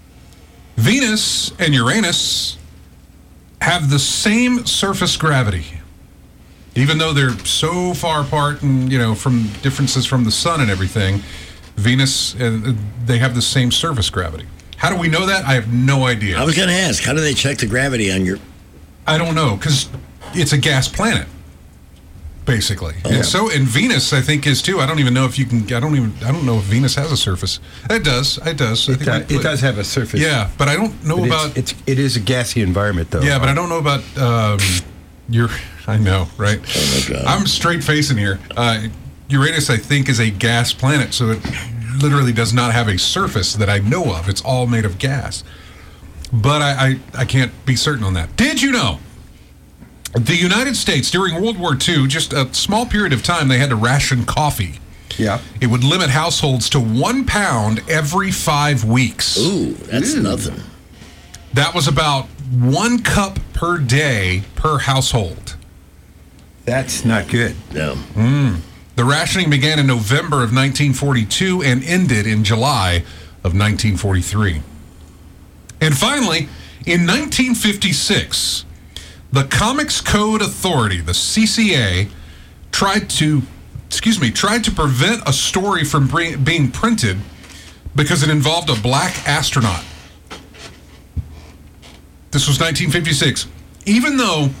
Venus and Uranus have the same surface gravity? Even though they're so far apart and, you know, from differences from the sun and everything, Venus, uh, they have the same surface gravity. How do we know that? I have no idea. I was going to ask, how do they check the gravity on your... I don't know, because it's a gas planet, basically. Oh. And so, and Venus, I think, is too. I don't even know if you can, I don't even, I don't know if Venus has a surface. It does, it does. I It, think does, we- it does have a surface. Yeah, but I don't know But about... It's, it's, it is a gassy environment, though. Yeah, but I don't know about um, your... I know, right? Oh, my God. I'm straight facing here. Uh, Uranus, I think, is a gas planet, so it literally does not have a surface that I know of. It's all made of gas. But I, I, I can't be certain on that. Did you know the United States, during World War Two, just a small period of time, they had to ration coffee. Yeah. It would limit households to one pound every five weeks. Ooh, that's Ooh. nothing. That was about one cup per day per household. That's not good. No. Mm. The rationing began in November of nineteen forty-two and ended in July of nineteen forty-three. And finally, in nineteen fifty-six, the Comics Code Authority, the C C A, tried to, excuse me, tried to prevent a story from bring, being printed because it involved a black astronaut. This was nineteen fifty-six. Even though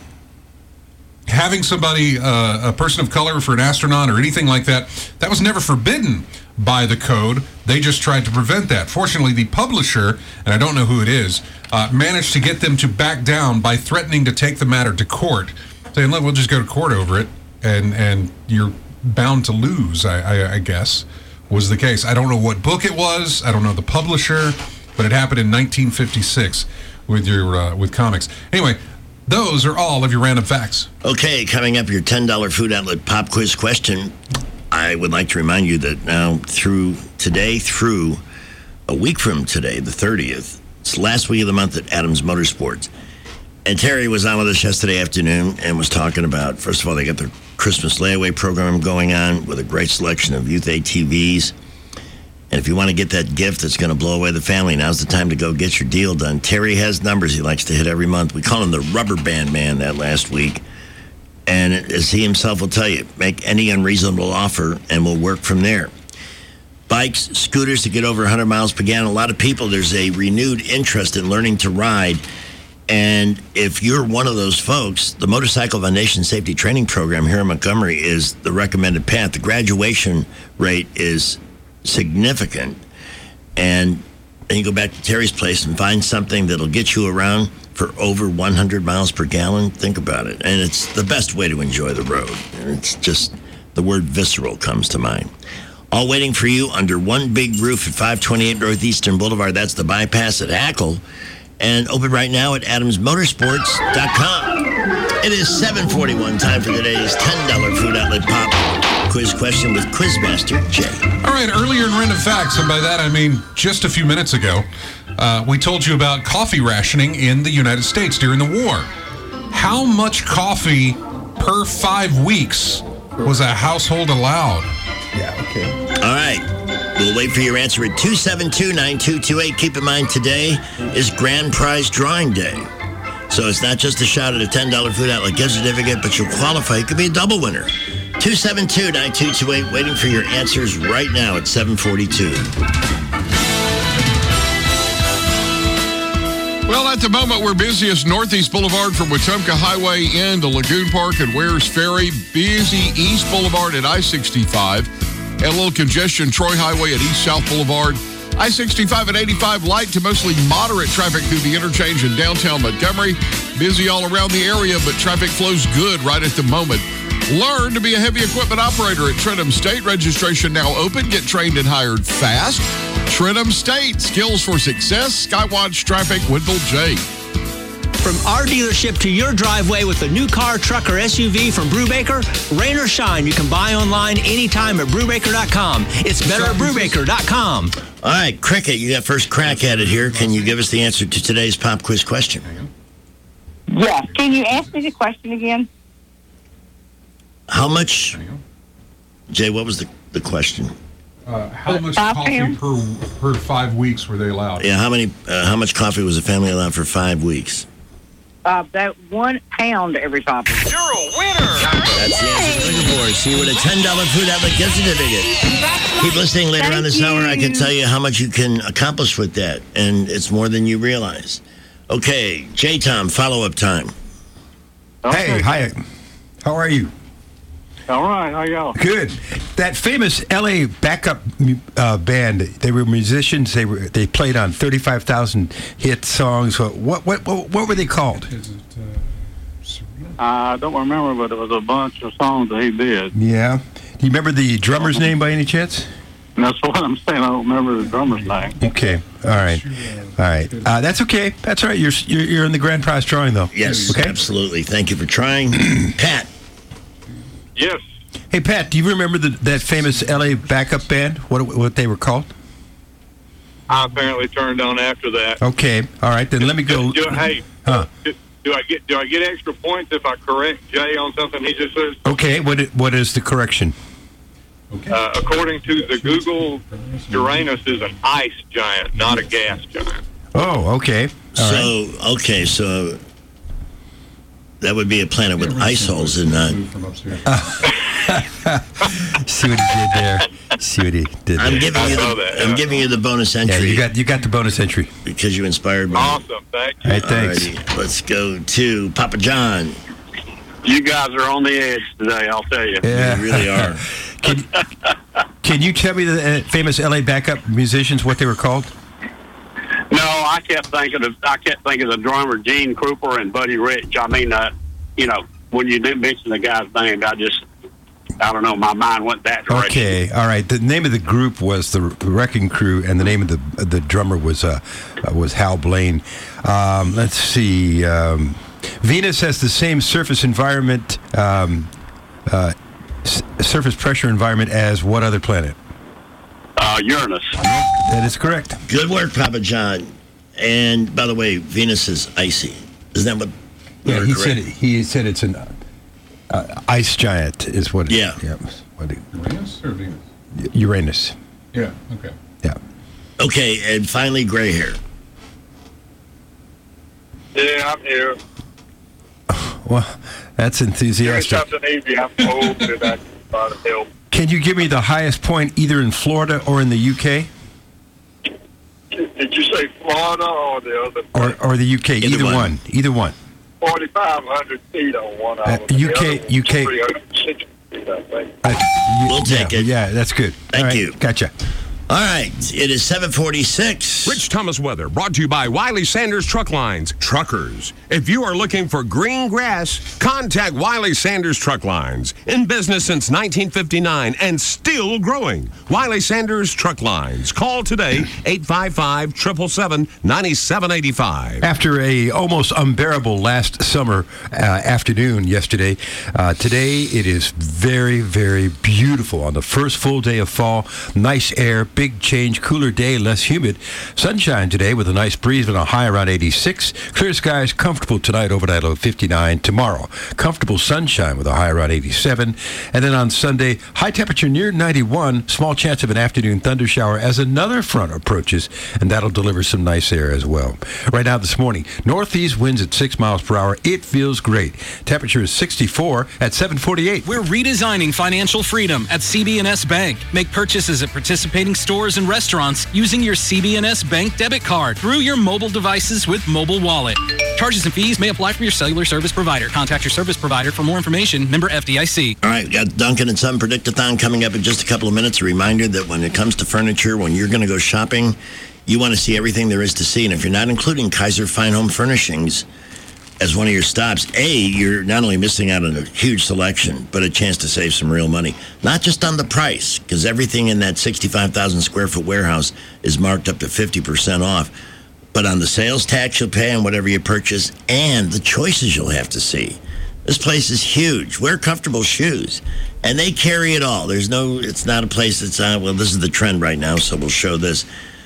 having somebody, uh, a person of color for an astronaut or anything like that, that was never forbidden. by the code. They just tried to prevent that. Fortunately, the publisher, and I don't know who it is, uh, managed to get them to back down by threatening to take the matter to court, saying, look, we'll just go to court over it, and, and you're bound to lose, I, I, I guess, was the case. I don't know what book it was. I don't know the publisher, but it happened in nineteen fifty-six with your uh, with comics. Anyway, those are all of your random facts. Okay, coming up, your ten dollars Food Outlet Pop Quiz question. I would like to remind you that now through today, through a week from today, the thirtieth, it's the last week of the month at Adams Motorsports. And Terry was on with us yesterday afternoon and was talking about, first of all, they got their Christmas layaway program going on with a great selection of youth A T Vs. And if you want to get that gift that's going to blow away the family, now's the time to go get your deal done. Terry has numbers he likes to hit every month. We call him the Rubber Band Man that last week. And as he himself will tell you, make any unreasonable offer and we'll work from there. Bikes, scooters to get over one hundred miles per gallon. A lot of people, there's a renewed interest in learning to ride. And if you're one of those folks, the Motorcycle Foundation Safety Training Program here in Montgomery is the recommended path. The graduation rate is significant. And then you go back to Terry's place and find something that'll get you around for over one hundred miles per gallon. Think about it. And it's the best way to enjoy the road. It's just, the word visceral comes to mind. All waiting for you under one big roof at five twenty-eight Northeastern Boulevard. That's the bypass at Hackle. And open right now at adams motorsports dot com. It is seven forty-one, time for today's ten dollars Food Outlet Pop Quiz question with Quizmaster Jay. All right, earlier in Random Facts, and by that I mean just a few minutes ago, uh, we told you about coffee rationing in the United States during the war. How much coffee per five weeks was a household allowed? Yeah, okay. All right. We'll wait for your answer at two seven two, nine two two eight. Keep in mind, today is Grand Prize Drawing Day. So it's not just a shot at a ten dollars Food Outlet gift certificate, but you'll qualify. It could be a double winner. two seven two, nine two two eight. Waiting for your answers right now at seven forty-two. Well, at the moment, we're busiest Northeast Boulevard from Wetumpka Highway into Lagoon Park and Wares Ferry. Busy East Boulevard at I sixty-five. And a little congestion, Troy Highway at East South Boulevard. I sixty-five at eighty-five, light to mostly moderate traffic through the interchange in downtown Montgomery. Busy all around the area, but traffic flows good right at the moment. Learn to be a heavy equipment operator at Trentham State. Registration now open. Get trained and hired fast. Trentham State, skills for success. Skywatch Traffic, Wendell J. From our dealership to your driveway with a new car, truck, or S U V from Brubaker, rain or shine, you can buy online anytime at Brubaker dot com. It's better at Brubaker dot com. All right, Cricket, you got first crack at it here. Can you give us the answer to today's pop quiz question? Yes. Can you ask me the question again? How much, Jay, what was the, the question? Uh, how much coffee per per five weeks were they allowed? Yeah, how many? Uh, how much coffee was the family allowed for five weeks? Uh, that one pound every five weeks. You're a winner! That's the answer to looking for. See you with a ten dollars Food Outlet gift certificate. Keep listening later Thank on this you. hour. I can tell you how much you can accomplish with that, and it's more than you realize. Okay, J-Tom, follow-up time. Hey, hi. How are you? All right, how y'all? Good. That famous L A backup uh, band, they were musicians. They were they played on thirty-five thousand hit songs. What what what what were they called? I don't remember, but it was a bunch of songs that he did. Yeah. Do you remember the drummer's name by any chance? That's what I'm saying. I don't remember the drummer's name. Okay. All right. All right. Uh, that's okay. That's all right. You're, you're you're in the grand prize drawing though. Yes, okay? Absolutely. Thank you for trying. Pat. Yes. Hey, Pat, do you remember the, that famous L A backup band? What what they were called? I apparently turned on after that. Okay. All right. Then let me go. Do, hey, Huh. do, do I get do I get extra points if I correct Jay on something he just says? Okay. What i- what is the correction? Uh, according to the Google, Uranus is an ice giant, not a gas giant. Oh, okay. All so, right. okay, so that would be a planet with ice holes and not. See what he did there. See what he did there. I'm giving you the, I'm giving you the bonus entry. Yeah, you got you got the bonus entry. Because you inspired me. Awesome, thank you. All right, thanks. Alrighty, let's go to Papa John. You guys are on the edge today, I'll tell you. Yeah. You really are. Can, Can you tell me the uh, famous L A backup musicians, what they were called? No, I kept thinking of I kept thinking of the drummer Gene Krupa and Buddy Rich. I mean, uh, you know, when you didn't mention the guy's name, I just I don't know, my mind went that direction. Okay, all right. The name of the group was the Wrecking Crew, and the name of the the drummer was uh, uh was Hal Blaine. Um, let's see. Um, Venus has the same surface environment, um, uh, s- surface pressure environment as what other planet? Uh, Uranus. That is correct. Good work, Papa John. And by the way, Venus is icy. Isn't that what? Yeah, he said it, he said it's an uh, ice giant. Is what? It, yeah. yeah. What it, Uranus or Venus? Uranus. Yeah. Okay. Yeah. Okay, and finally, gray hair. Yeah, I'm here. Well, that's Give me enthusiastic. something easy. I'm old and I can try to help. Can you give me the highest point either in Florida or in the U K? Did you say Florida or the other? Or or the U K? Either, Either one. one. Either one. forty-five hundred feet on one Uh, island. The U K other one's U K three hundred sixty feet, I think. Uh, you- We'll take yeah, it. Yeah, that's good. Thank All right, you. Gotcha. All right, it is seven forty-six. Rich Thomas weather brought to you by Wiley Sanders Truck Lines. Truckers, if you are looking for green grass, contact Wiley Sanders Truck Lines. In business since nineteen fifty-nine and still growing. Wiley Sanders Truck Lines. Call today, eight five five, seven seven seven, nine seven eight five. After a almost unbearable last summer uh, afternoon yesterday, uh, today it is very, very beautiful on the first full day of fall. Nice air, big change, cooler day, less humid. Sunshine today with a nice breeze and a high around eighty-six. Clear skies, comfortable tonight, overnight low fifty-nine. Tomorrow, comfortable sunshine with a high around eighty-seven. And then on Sunday, high temperature near ninety-one. Small chance of an afternoon thunder shower as another front approaches, and that'll deliver some nice air as well. Right now this morning, northeast winds at six miles per hour. It feels great. Temperature is sixty-four at seven forty-eight. We're redesigning financial freedom at C B N S Bank. Make purchases at participating stores and restaurants using your C B N S Bank debit card through your mobile devices with Mobile Wallet. Charges and fees may apply from your cellular service provider. Contact your service provider for more information. Member F D I C. All right, we got Duncan and Son Predictathon coming up in just a couple of minutes. A reminder that when it comes to furniture, when you're going to go shopping, you want to see everything there is to see. And if you're not including Kaiser Fine Home Furnishings as one of your stops, A, you're not only missing out on a huge selection, but a chance to save some real money. Not just on the price, because everything in that sixty-five thousand square foot warehouse is marked up to fifty percent off, but on the sales tax you'll pay on whatever you purchase and the choices you'll have to see. This place is huge. Wear comfortable shoes. And they carry it all. There's no, it's not a place that's, uh, well, this is the trend right now, so we'll show this.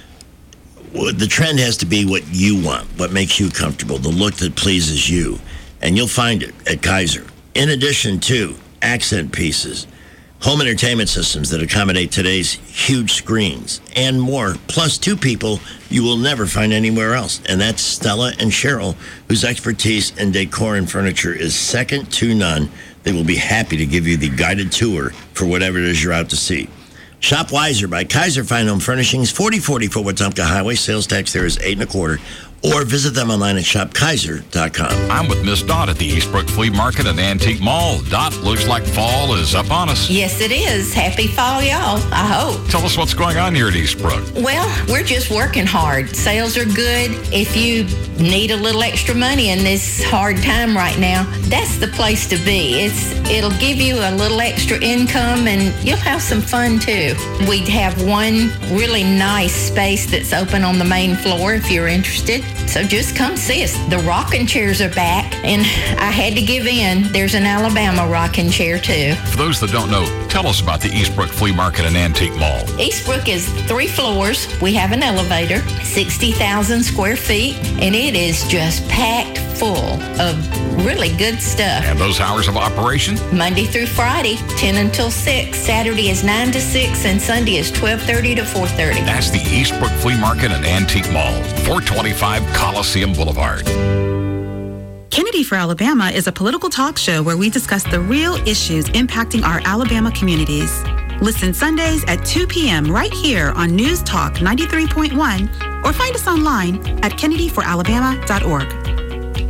The trend has to be what you want, what makes you comfortable, the look that pleases you. And you'll find it at Kaiser. In addition to accent pieces, home entertainment systems that accommodate today's huge screens, and more, plus two people you will never find anywhere else. And that's Stella and Cheryl, whose expertise in decor and furniture is second to none. They will be happy to give you the guided tour for whatever it is you're out to see. Shop wiser by Kaiser Fine Home Furnishings, forty forty-four Wetumpka Highway. Sales tax there is eight and a quarter. Or visit them online at shop kaiser dot com. I'm with Miss Dot at the Eastbrook Flea Market and Antique Mall. Dot, looks like fall is up on us. Yes, it is. Happy fall, y'all. I hope. Tell us what's going on here at Eastbrook. Well, we're just working hard. Sales are good. If you need a little extra money in this hard time right now, that's the place to be. It's it'll give you a little extra income and you'll have some fun too. We have one really nice space that's open on the main floor if you're interested. So just come see us. The rocking chairs are back, and I had to give in. There's an Alabama rocking chair, too. For those that don't know, tell us about the Eastbrook Flea Market and Antique Mall. Eastbrook is three floors. We have an elevator, sixty thousand square feet, and it is just packed full of really good stuff. And those hours of operation? Monday through Friday, ten until six. Saturday is nine to six, and Sunday is twelve thirty to four thirty. That's the Eastbrook Flea Market and Antique Mall, four twenty-five Coliseum Boulevard. Kennedy for Alabama is a political talk show where we discuss the real issues impacting our Alabama communities. Listen Sundays at two p.m. right here on News Talk ninety-three point one or find us online at kennedy for alabama dot org. Hi.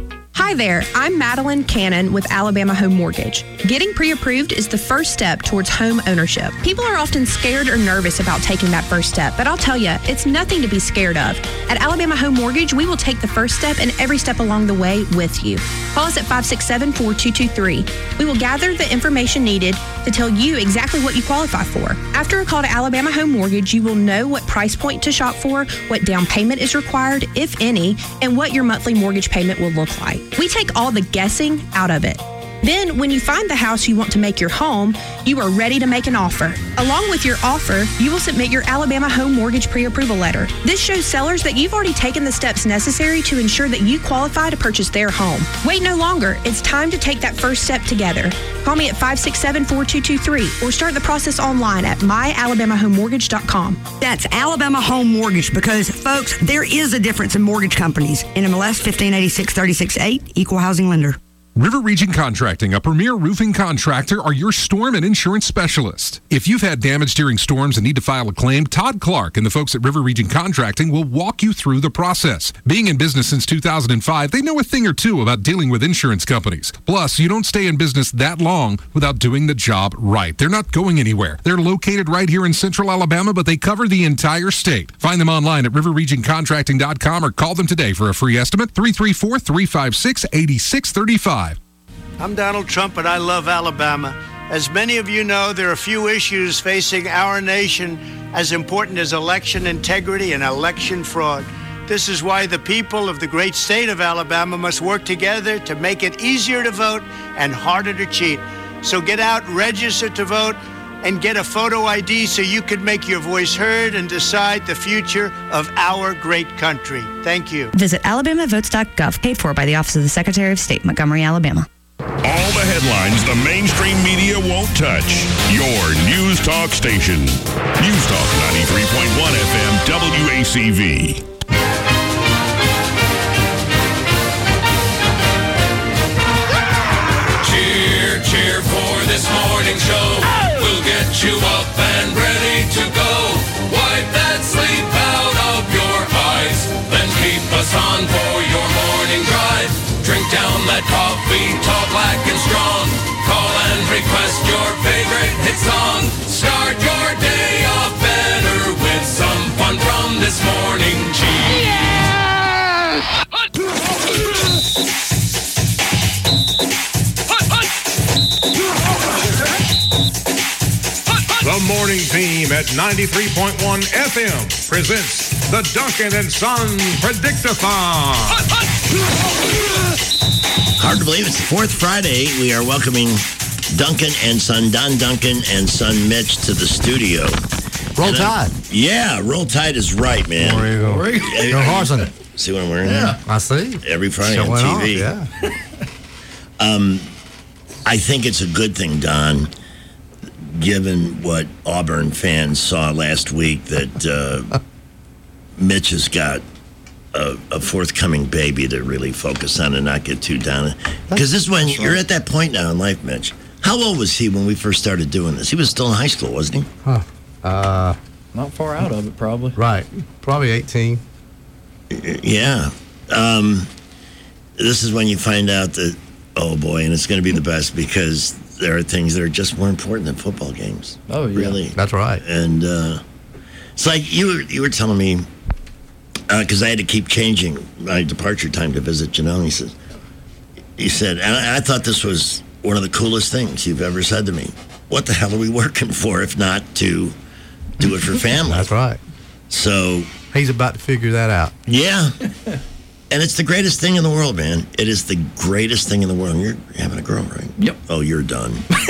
Hi there, I'm Madeline Cannon with Alabama Home Mortgage. Getting pre-approved is the first step towards home ownership. People are often scared or nervous about taking that first step, but I'll tell you, it's nothing to be scared of. At Alabama Home Mortgage, we will take the first step and every step along the way with you. Call us at five six seven, four two two three. We will gather the information needed to tell you exactly what you qualify for. After a call to Alabama Home Mortgage, you will know what price point to shop for, what down payment is required, if any, and what your monthly mortgage payment will look like. We take all the guessing out of it. Then, when you find the house you want to make your home, you are ready to make an offer. Along with your offer, you will submit your Alabama Home Mortgage pre-approval letter. This shows sellers that you've already taken the steps necessary to ensure that you qualify to purchase their home. Wait no longer. It's time to take that first step together. Call me at five six seven, four two two three or start the process online at my alabama home mortgage dot com. That's Alabama Home Mortgage because, folks, there is a difference in mortgage companies. N M L S fifteen eighty-six thirty-six eight, Equal Housing Lender. River Region Contracting, a premier roofing contractor, are your storm and insurance specialist. If you've had damage during storms and need to file a claim, Todd Clark and the folks at River Region Contracting will walk you through the process. Being in business since two thousand five, they know a thing or two about dealing with insurance companies. Plus, you don't stay in business that long without doing the job right. They're not going anywhere. They're located right here in central Alabama, but they cover the entire state. Find them online at river region contracting dot com or call them today for a free estimate, three three four, three five six, eight six three five. I'm Donald Trump, and I love Alabama. As many of you know, there are few issues facing our nation as important as election integrity and election fraud. This is why the people of the great state of Alabama must work together to make it easier to vote and harder to cheat. So get out, register to vote, and get a photo I D so you can make your voice heard and decide the future of our great country. Thank you. Visit alabama votes dot gov, paid for by the Office of the Secretary of State, Montgomery, Alabama. All the headlines the mainstream media won't touch. Your News Talk station. News Talk ninety-three point one F M W A C V. Cheer, cheer for this morning show. We'll get you up and ready to go. Wipe that sleep out of your eyes. Then keep us on for your morning drive. Drink down that coffee, talk black and strong. Call and request your favorite hit song. Start your day off better with some fun from this morning cheese. Yes! The morning team at ninety-three point one F M presents the Duncan and Son Predictathon. Hard to believe it's the fourth Friday. We are welcoming Duncan and Son, Don Duncan and Son Mitch to the studio. Roll and Tide. I'm, yeah, Roll Tide is right, man. There you go. There you go. Your horse in it. See what I'm wearing? Yeah, here? I see. Every Friday Showing on T V. Off, yeah. um, I think it's a good thing, Don, given what Auburn fans saw last week, that uh, Mitch has got a, a forthcoming baby to really focus on and not get too down. Because this is when you're at that point now in life, Mitch. How old was he when we first started doing this? He was still in high school, wasn't he? Huh. Uh, Not far out of it, probably. Right. Probably eighteen. Yeah. Um, this is when you find out that, oh boy, and it's going to be the best because there are things that are just more important than football games. Oh, yeah. Really. That's right. And uh, it's like you were, you were telling me, because uh, I had to keep changing my departure time to visit Janelle. He said, he said, and I, I thought this was one of the coolest things you've ever said to me. What the hell are we working for if not to do it for family? That's right. So he's about to figure that out. Yeah. And it's the greatest thing in the world, man. It is the greatest thing in the world. You're having a girl, right? Yep. Oh, you're done.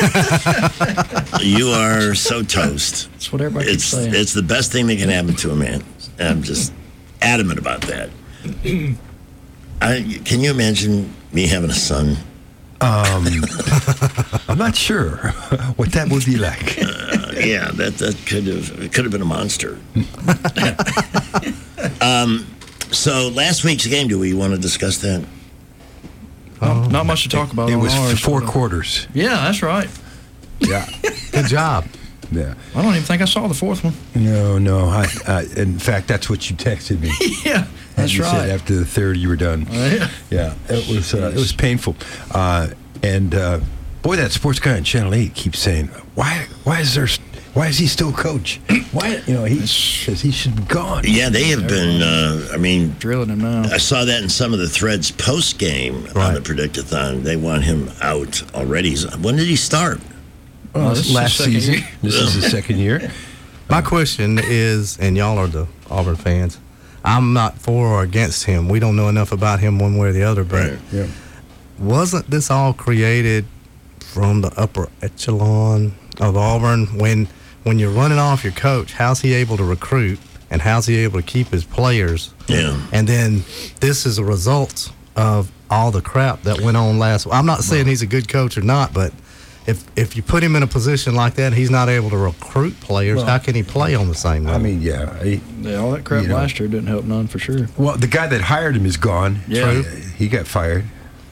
You are so toast. That's what everybody it's, keeps saying. It's the best thing that can happen to a man. And I'm just adamant about that. I, can you imagine me having a son? Um, I'm not sure what that would be like. Uh, yeah, that that could have it could have been a monster. um, so last week's game, do we want to discuss that? Oh, not much to talk about. It on was ours, four but, uh, quarters. Yeah, that's right. Yeah, good job. Yeah. I don't even think I saw the fourth one. No, no. I, I, in fact, that's what you texted me. Yeah, that's you right. Said after the third, you were done. Uh, yeah. Yeah, it was uh, it was painful. Uh, and uh, boy, that sports guy on Channel eight keeps saying, "Why? Why is there? Why is he still coach? Why? You know, he says he should be gone." Yeah, they have been. Uh, I mean, drilling him now. I saw that in some of the threads post game on the Predictathon. They want him out already. He's- When did he start? Oh, this is last the second season. year. This is the second year. My question is, and y'all are the Auburn fans, I'm not for or against him. We don't know enough about him one way or the other, but Yeah. wasn't this all created from the upper echelon of Auburn? When when you're running off your coach, how's he able to recruit, and how's he able to keep his players? Yeah. And then this is a result of all the crap that went on last. I'm not saying he's a good coach or not, but if if you put him in a position like that, he's not able to recruit players. Well, how can he play on the same level? I mean, yeah. He, Yeah, all that crap You know. last year didn't help none for sure. well, the guy that hired him is gone. Yeah. Uh, he got fired.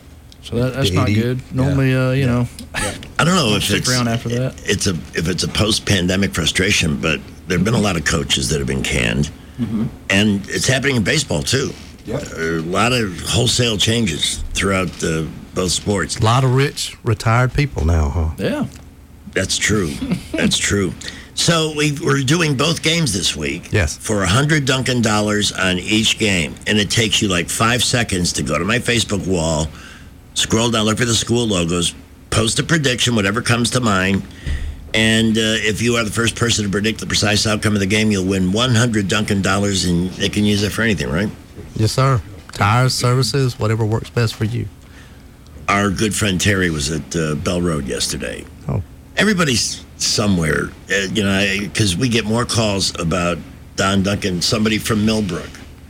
So that, that's The not eighty good. Normally, uh, you know, I don't know if stick it's around after that. it's a if it's a post pandemic frustration, but there have been a lot of coaches that have been canned, Mm-hmm. and it's happening in baseball too. Yep. A lot of wholesale changes throughout uh, both sports. a lot of rich retired people now, huh? Yeah. That's true. That's true. So we, we're doing both games this week. Yes. For one hundred Dunkin' dollars on each game. And it takes you like five seconds to go to my Facebook wall, scroll down, look for the school logos, post a prediction, whatever comes to mind. And uh, if you are the first person to predict the precise outcome of the game, you'll win one hundred Dunkin' dollars, and they can use it for anything, right? Yes, sir. Tires, services, whatever works best for you. Our good friend Terry was at uh, Bell Road yesterday. Oh. Everybody's somewhere, uh, you know, because we get more calls about Don Duncan. Somebody from Millbrook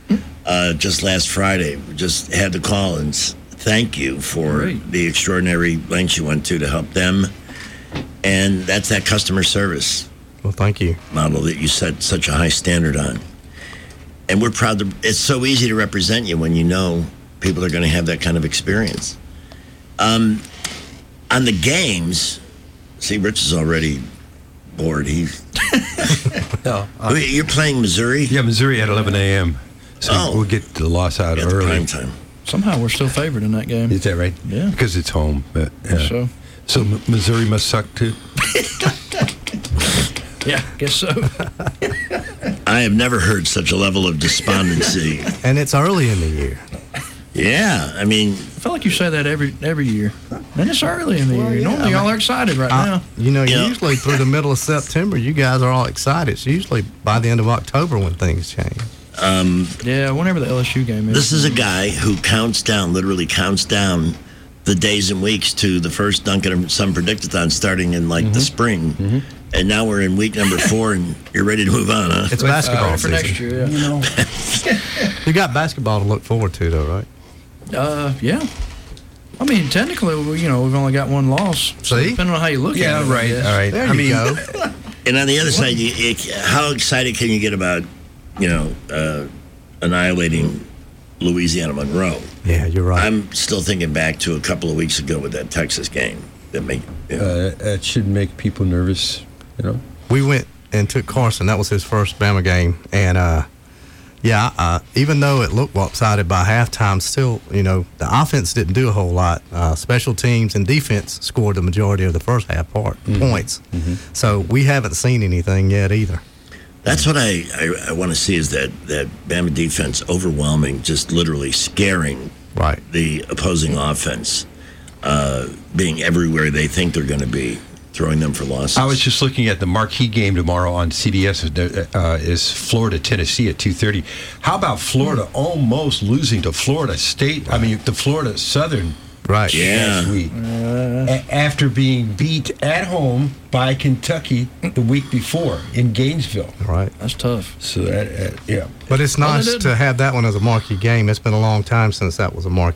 uh, just last Friday just had to call and s- thank you for Great. the extraordinary lengths you went to to help them. And that's that customer service Well, thank you. model that you set such a high standard on. And we're proud to, it's so easy to represent you when you know people are going to have that kind of experience. Um, on the games, see, Rich is already bored. He's, No, Wait, you're playing Missouri? Yeah, Missouri at eleven a.m. So Oh. we'll get the loss out At the early. prime time. Somehow we're still favored in that game. Is that right? Yeah. Because it's home. But, yeah. So, So M- Missouri must suck too. yeah, guess so. I have never heard such a level of despondency. And it's early in the year. Yeah, I mean, I feel like you say that every every year. And it's early in the year. Normally, y'all are excited right I- now. you know, Yeah. usually through the middle of September, you guys are all excited. It's usually by the end of October when things change. um, Yeah, whenever the L S U game is. this is a guy who counts down, literally counts down the days and weeks to the first Duncan and Son Predictathon starting in like the spring. And now we're in week number four, and you're ready to move on, huh? It's basketball uh, for season. next year. Yeah. You got basketball to look forward to, though, right? Uh, yeah. I mean, technically, we- you know, we've only got one loss. So See? depending on how you look Yeah, at it. I right. guess. All right. There I you mean, go. And on the other side, you, it, how excited can you get about, you know, uh, annihilating Louisiana Monroe? Yeah, you're right. I'm still thinking back to a couple of weeks ago with that Texas game. That make you know, Uh, that should make people nervous, you know. we went and took Carson. That was his first Bama game. And, uh, yeah, uh, even though it looked lopsided by halftime, still, you know, the offense didn't do a whole lot. Uh, special teams and defense scored the majority of the first half part points. So we haven't seen anything yet either. that's what I, I, I want to see is that that Bama defense overwhelming, just literally scaring Right. the opposing offense, uh, being everywhere they think they're going to be, throwing them for losses. I was just looking at the marquee game tomorrow on C B S. Uh, is Florida Tennessee at two thirty? How about Florida almost losing to Florida State? I mean, to Florida Southern. Right. Yeah. Last week. A- after being beat at home by Kentucky the week before in Gainesville. Right. That's tough. So that, uh, yeah. But it's Well, they nice did. to have that one as a marquee game. It's been a long time since that was a marquee